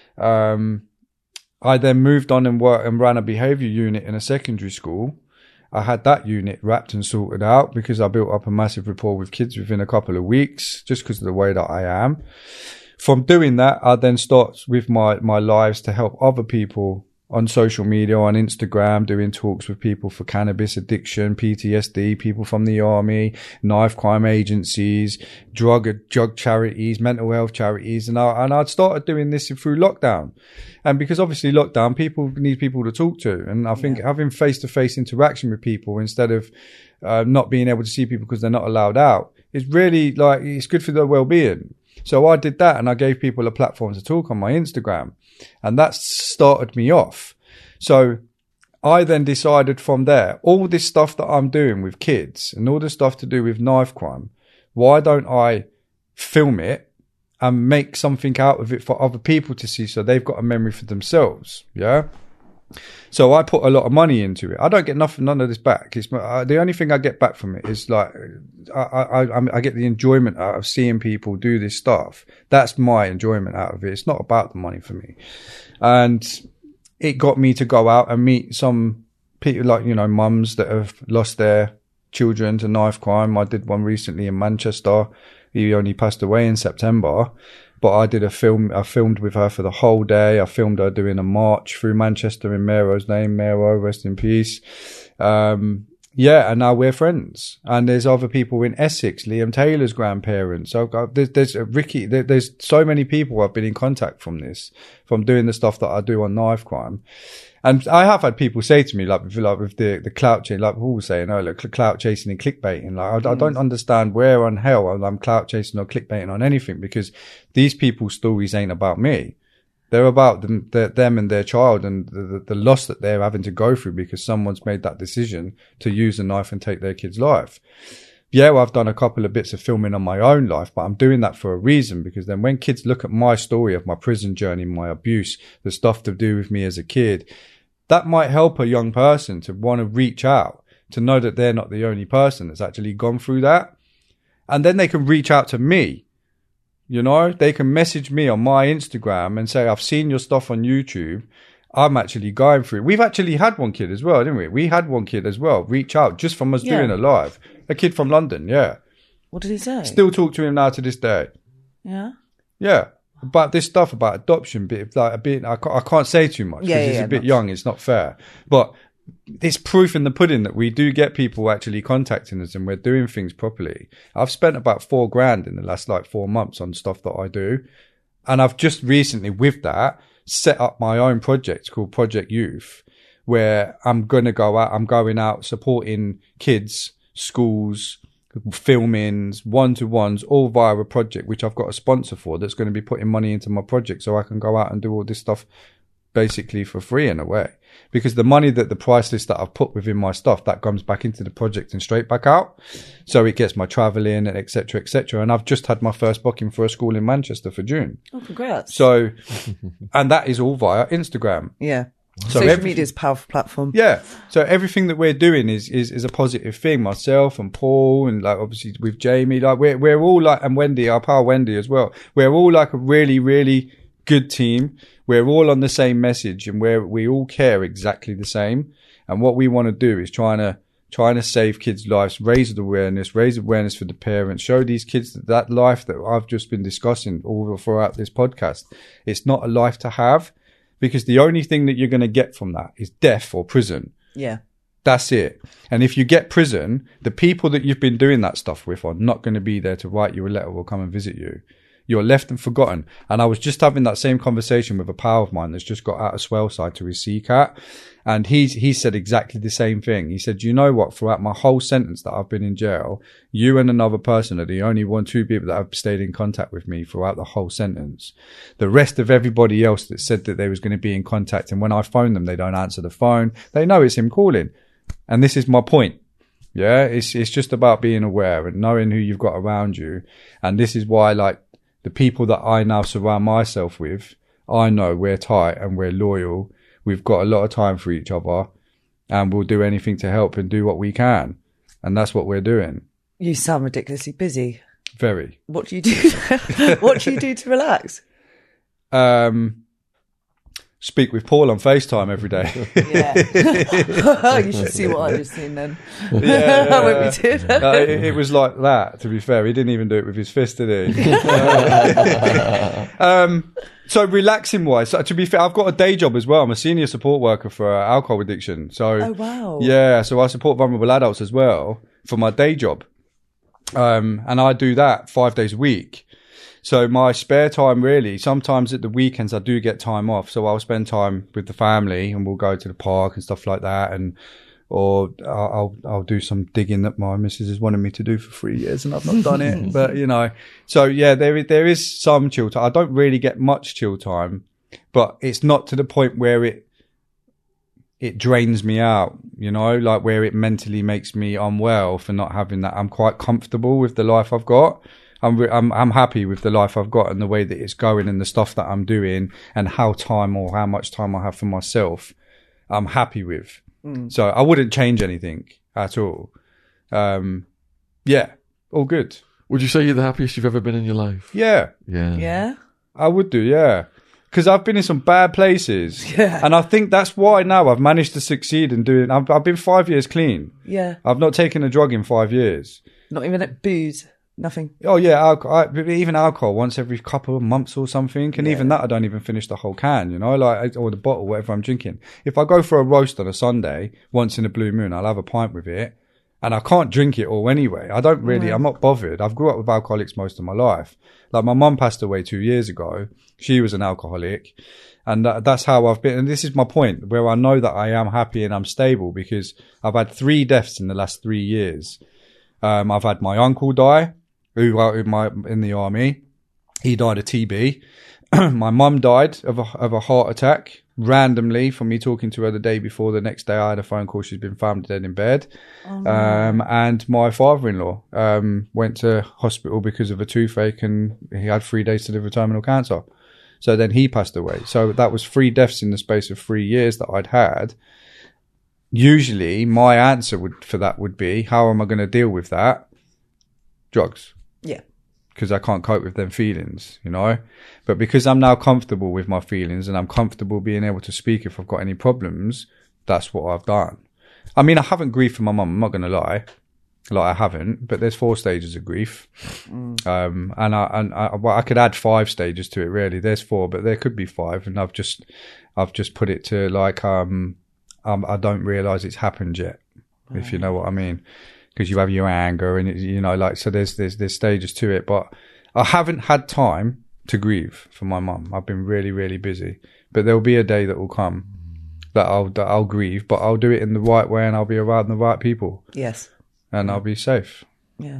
I then moved on and worked and ran a behaviour unit in a secondary school. I had that unit wrapped and sorted out because I built up a massive rapport with kids within a couple of weeks, just because of the way that I am. From doing that, I then start with my lives to help other people on social media, on Instagram, doing talks with people for cannabis addiction, PTSD, people from the army, knife crime agencies, drug charities, mental health charities. And I'd started doing this through lockdown. And because obviously lockdown, people need people to talk to. And I think having face-to-face interaction with people instead of not being able to see people because they're not allowed out is really it's good for their well-being. So I did that, and I gave people a platform to talk on my Instagram, and that started me off. So I then decided from there, all this stuff that I'm doing with kids and all the stuff to do with knife crime, why don't I film it and make something out of it for other people to see, so they've got a memory for themselves? Yeah. So I put a lot of money into it. I don't get none of this back. It's the only thing I get back from it is like I get the enjoyment out of seeing people do this stuff. That's my enjoyment out of it. It's not about the money for me. And it got me to go out and meet some people, like, you know, mums that have lost their children to knife crime. I did one recently in Manchester. He only passed away in September. But I did I filmed with her for the whole day. I filmed her doing a march through Manchester in Mero's name. Mero, rest in peace. And now we're friends. And there's other people in Essex, Liam Taylor's grandparents. So there's Ricky. There's so many people I've been in contact from doing the stuff that I do on knife crime. And I have had people say to me, like with the clout chasing, like Paul was saying earlier, clout chasing and clickbaiting. Like, I don't understand where on hell I'm clout chasing or clickbaiting on anything, because these people's stories ain't about me. They're about them and their child and the loss that they're having to go through because someone's made that decision to use a knife and take their kid's life. Yeah, well, I've done a couple of bits of filming on my own life, but I'm doing that for a reason, because then when kids look at my story of my prison journey, my abuse, the stuff to do with me as a kid, that might help a young person to want to reach out, to know that they're not the only person that's actually gone through that. And then they can reach out to me. You know, they can message me on my Instagram and say, I've seen your stuff on YouTube. I'm actually going through it. We've actually had one kid as well, didn't we? We had one kid as well reach out just from us doing a live. A kid from London, yeah. What did he say? Still talk to him now to this day. Yeah? Yeah. About this stuff about adoption, I can't say too much because he's a bit young. It's not fair. But it's proof in the pudding that we do get people actually contacting us and we're doing things properly. I've spent about $4,000 in the last 4 months on stuff that I do. And I've just recently, with that, set up my own project called Project Youth, where I'm going out supporting kids, schools, filmings, one-to-ones, all via a project which I've got a sponsor for that's going to be putting money into my project so I can go out and do all this stuff basically for free in a way. Because the money the price list that I've put within my stuff, that comes back into the project and straight back out. So it gets my travelling and et cetera, et cetera. And I've just had my first booking for a school in Manchester for June. Oh, congrats. So, and that is all via Instagram. Yeah. So social media is a powerful platform. Yeah. So everything that we're doing is a positive thing. Myself and Paul and obviously with Jamie, we're all and Wendy, our pal Wendy as well. We're all a really, really good team. We're all on the same message and we all care exactly the same. And what we want to do is trying to save kids' lives, raise awareness for the parents, show these kids that life that I've just been discussing all throughout this podcast. It's not a life to have. Because the only thing that you're going to get from that is death or prison. Yeah. That's it. And if you get prison, the people that you've been doing that stuff with are not going to be there to write you a letter or come and visit you. You're left and forgotten. And I was just having that same conversation with a pal of mine that's just got out of Swellside to his CCAT. And he said exactly the same thing. He said, you know what, throughout my whole sentence that I've been in jail, you and another person are the only two people that have stayed in contact with me throughout the whole sentence. The rest of everybody else that said that they was going to be in contact, and when I phone them, they don't answer the phone. They know it's him calling. And this is my point. Yeah, it's just about being aware and knowing who you've got around you. And this is why, the people that I now surround myself with, I know we're tight and we're loyal. We've got a lot of time for each other and we'll do anything to help and do what we can. And that's what we're doing. You sound ridiculously busy. Very. What do you do? What do you do to relax? Speak with Paul on FaceTime every day. Yeah. You should see what I just seen then. Yeah. What we did. It was like that, to be fair. He didn't even do it with his fist, did he? So relaxing wise, to be fair, I've got a day job as well. I'm a senior support worker for alcohol addiction. So, oh, wow. Yeah, so I support vulnerable adults as well for my day job. And I do that 5 days a week. So my spare time, really, sometimes at the weekends I do get time off. So I'll spend time with the family and we'll go to the park and stuff like that. Or I'll do some digging that my missus has wanted me to do for 3 years and I've not done it. But, so yeah, there is some chill time. I don't really get much chill time, but it's not to the point where it drains me out, where it mentally makes me unwell for not having that. I'm quite comfortable with the life I've got. I'm happy with the life I've got and the way that it's going and the stuff that I'm doing and how much time I have for myself. I'm happy with. So I wouldn't change anything at all. Yeah, all good. Would you say you're the happiest you've ever been in your life? Yeah, Yeah. I would do, yeah. Because I've been in some bad places. Yeah. And I think that's why now I've managed to succeed in doing... I've been 5 years clean. Yeah. I've not taken a drug in 5 years. Not even at booze. Nothing. Oh, yeah, even alcohol once every couple of months or something. And even that, I don't even finish the whole can, you know, like, or the bottle, whatever I'm drinking. If I go for a roast on a Sunday, once in a blue moon, I'll have a pint with it. And I can't drink it all anyway. I'm not bothered. I've grew up with alcoholics most of my life. Like, my mum passed away 2 years ago. She was an alcoholic. And that's how I've been. And this is my point, where I know that I am happy and I'm stable, because I've had 3 deaths in the last 3 years. I've had my uncle die, who in the army. He died of TB. My mum died of a heart attack randomly from me talking to her the day before. The next day I had a phone call. She's been found dead in bed. Oh, no. And my father-in-law went to hospital because of a toothache, and he had 3 days to live with terminal cancer. So then he passed away. So that was 3 deaths in the space of 3 years that I'd had. Usually my answer for that would be, how am I going to deal with that? Drugs. Yeah. Because I can't cope with them feelings, you know. But because I'm now comfortable with my feelings and I'm comfortable being able to speak if I've got any problems, that's what I've done. I mean, I haven't grieved for my mum, I'm not going to lie. Like, I haven't, but there's 4 stages of grief. And I could add 5 stages to it, really. There's 4, but there could be 5. And I've just put it to, like, I don't realise it's happened yet, if you know what I mean. Because you have your anger and, you know, like, so there's stages to it. But I haven't had time to grieve for my mum. I've been really, really busy. But there'll be a day that will come that I'll grieve, but I'll do it in the right way, and I'll be around the right people. Yes. And I'll be safe. Yeah.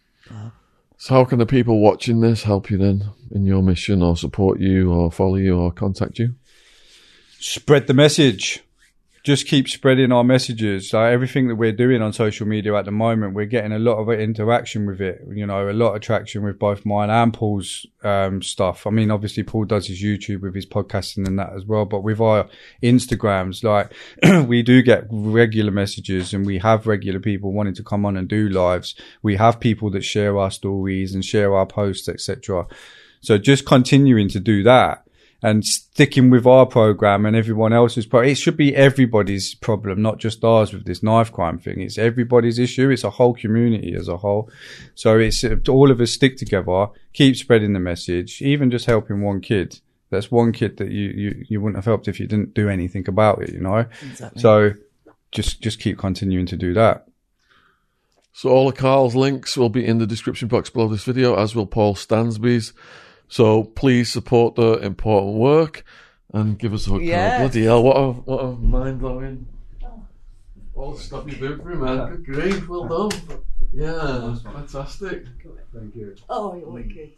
So how can the people watching this help you then in your mission, or support you, or follow you, or contact you? Spread the message. Just keep spreading our messages. Everything that we're doing on social media at the moment, we're getting a lot of interaction with it. You know, a lot of traction with both mine and Paul's stuff. I mean, obviously Paul does his YouTube with his podcasting and that as well. But with our Instagrams, like, we do get regular messages, and we have regular people wanting to come on and do lives. We have people that share our stories and share our posts, etc. So just continuing to do that. And sticking with our program and everyone else's it should be everybody's problem, not just ours with this knife crime thing. It's everybody's issue. It's a whole community as a whole. So it's all of us stick together, keep spreading the message, even just helping one kid. That's one kid that you wouldn't have helped if you didn't do anything about it, you know? Exactly. So just keep continuing to do that. So all of Carl's links will be in the description box below this video, as will Paul Stansby's. So please support the important work and give us a hug. Yes. Bloody hell, what a mind-blowing. Oh, stop your boot for him, man. Good grief, well done. Yeah, fantastic. Thank you. Oh, you're wicked.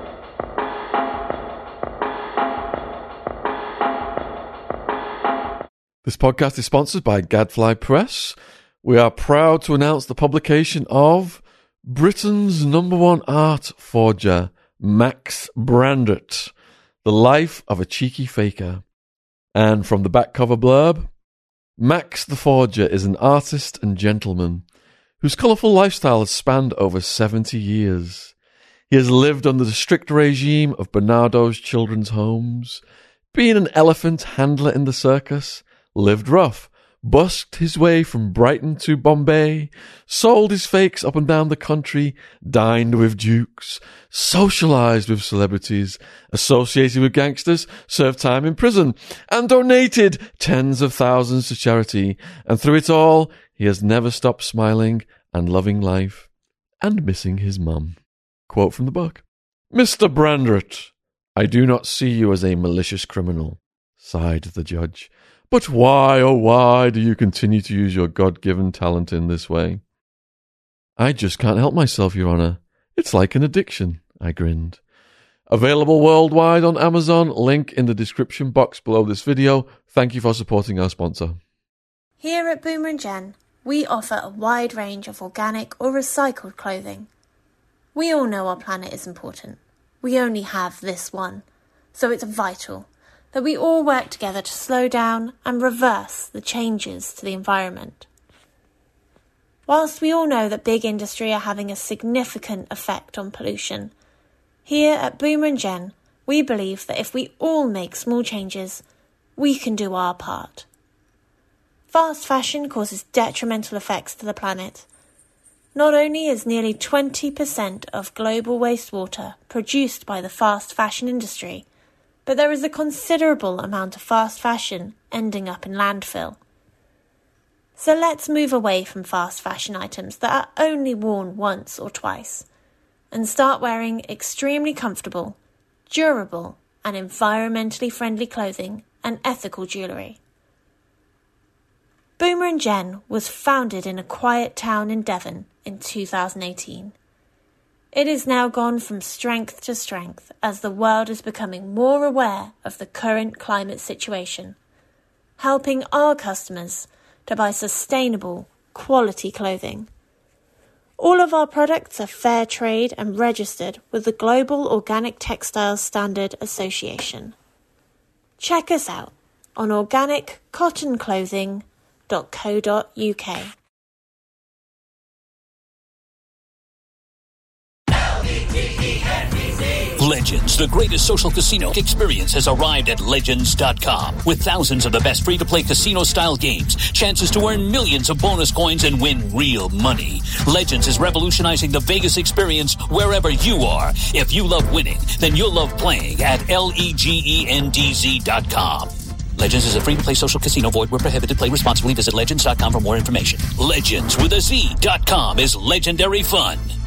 This podcast is sponsored by Gadfly Press. We are proud to announce the publication of Britain's #1 art forger, Max Brandrett, The Life of a Cheeky Faker. And from the back cover blurb, Max the Forger is an artist and gentleman whose colourful lifestyle has spanned over 70 years. He has lived under the strict regime of Bernardo's children's homes, been an elephant handler in the circus, lived rough, busked his way from Brighton to Bombay, sold his fakes up and down the country, dined with dukes, socialised with celebrities, associated with gangsters, served time in prison, and donated tens of thousands to charity. And through it all, he has never stopped smiling and loving life and missing his mum. Quote from the book. Mr. Brandrett, I do not see you as a malicious criminal, sighed the judge. But why, oh why, do you continue to use your God-given talent in this way? I just can't help myself, Your Honour. It's like an addiction, I grinned. Available worldwide on Amazon, link in the description box below this video. Thank you for supporting our sponsor. Here at Boomer & Jen, we offer a wide range of organic or recycled clothing. We all know our planet is important. We only have this one, so it's vital that we all work together to slow down and reverse the changes to the environment. Whilst we all know that big industry are having a significant effect on pollution, here at Boomer and Jen, we believe that if we all make small changes, we can do our part. Fast fashion causes detrimental effects to the planet. Not only is nearly 20% of global wastewater produced by the fast fashion industry, but there is a considerable amount of fast fashion ending up in landfill. So let's move away from fast fashion items that are only worn once or twice and start wearing extremely comfortable, durable and environmentally friendly clothing and ethical jewellery. Boomer and Jen was founded in a quiet town in Devon in 2018. It has now gone from strength to strength as the world is becoming more aware of the current climate situation, helping our customers to buy sustainable, quality clothing. All of our products are fair trade and registered with the Global Organic Textiles Standard Association. Check us out on organiccottonclothing.co.uk. Legends, the greatest social casino experience, has arrived at Legends.com. With thousands of the best free-to-play casino-style games, chances to earn millions of bonus coins and win real money. Legends is revolutionizing the Vegas experience wherever you are. If you love winning, then you'll love playing at LEGENDZ.com. Legends is a free-to-play social casino. Void where prohibited. Play responsibly. Visit Legends.com for more information. Legends with a Z.com is legendary fun.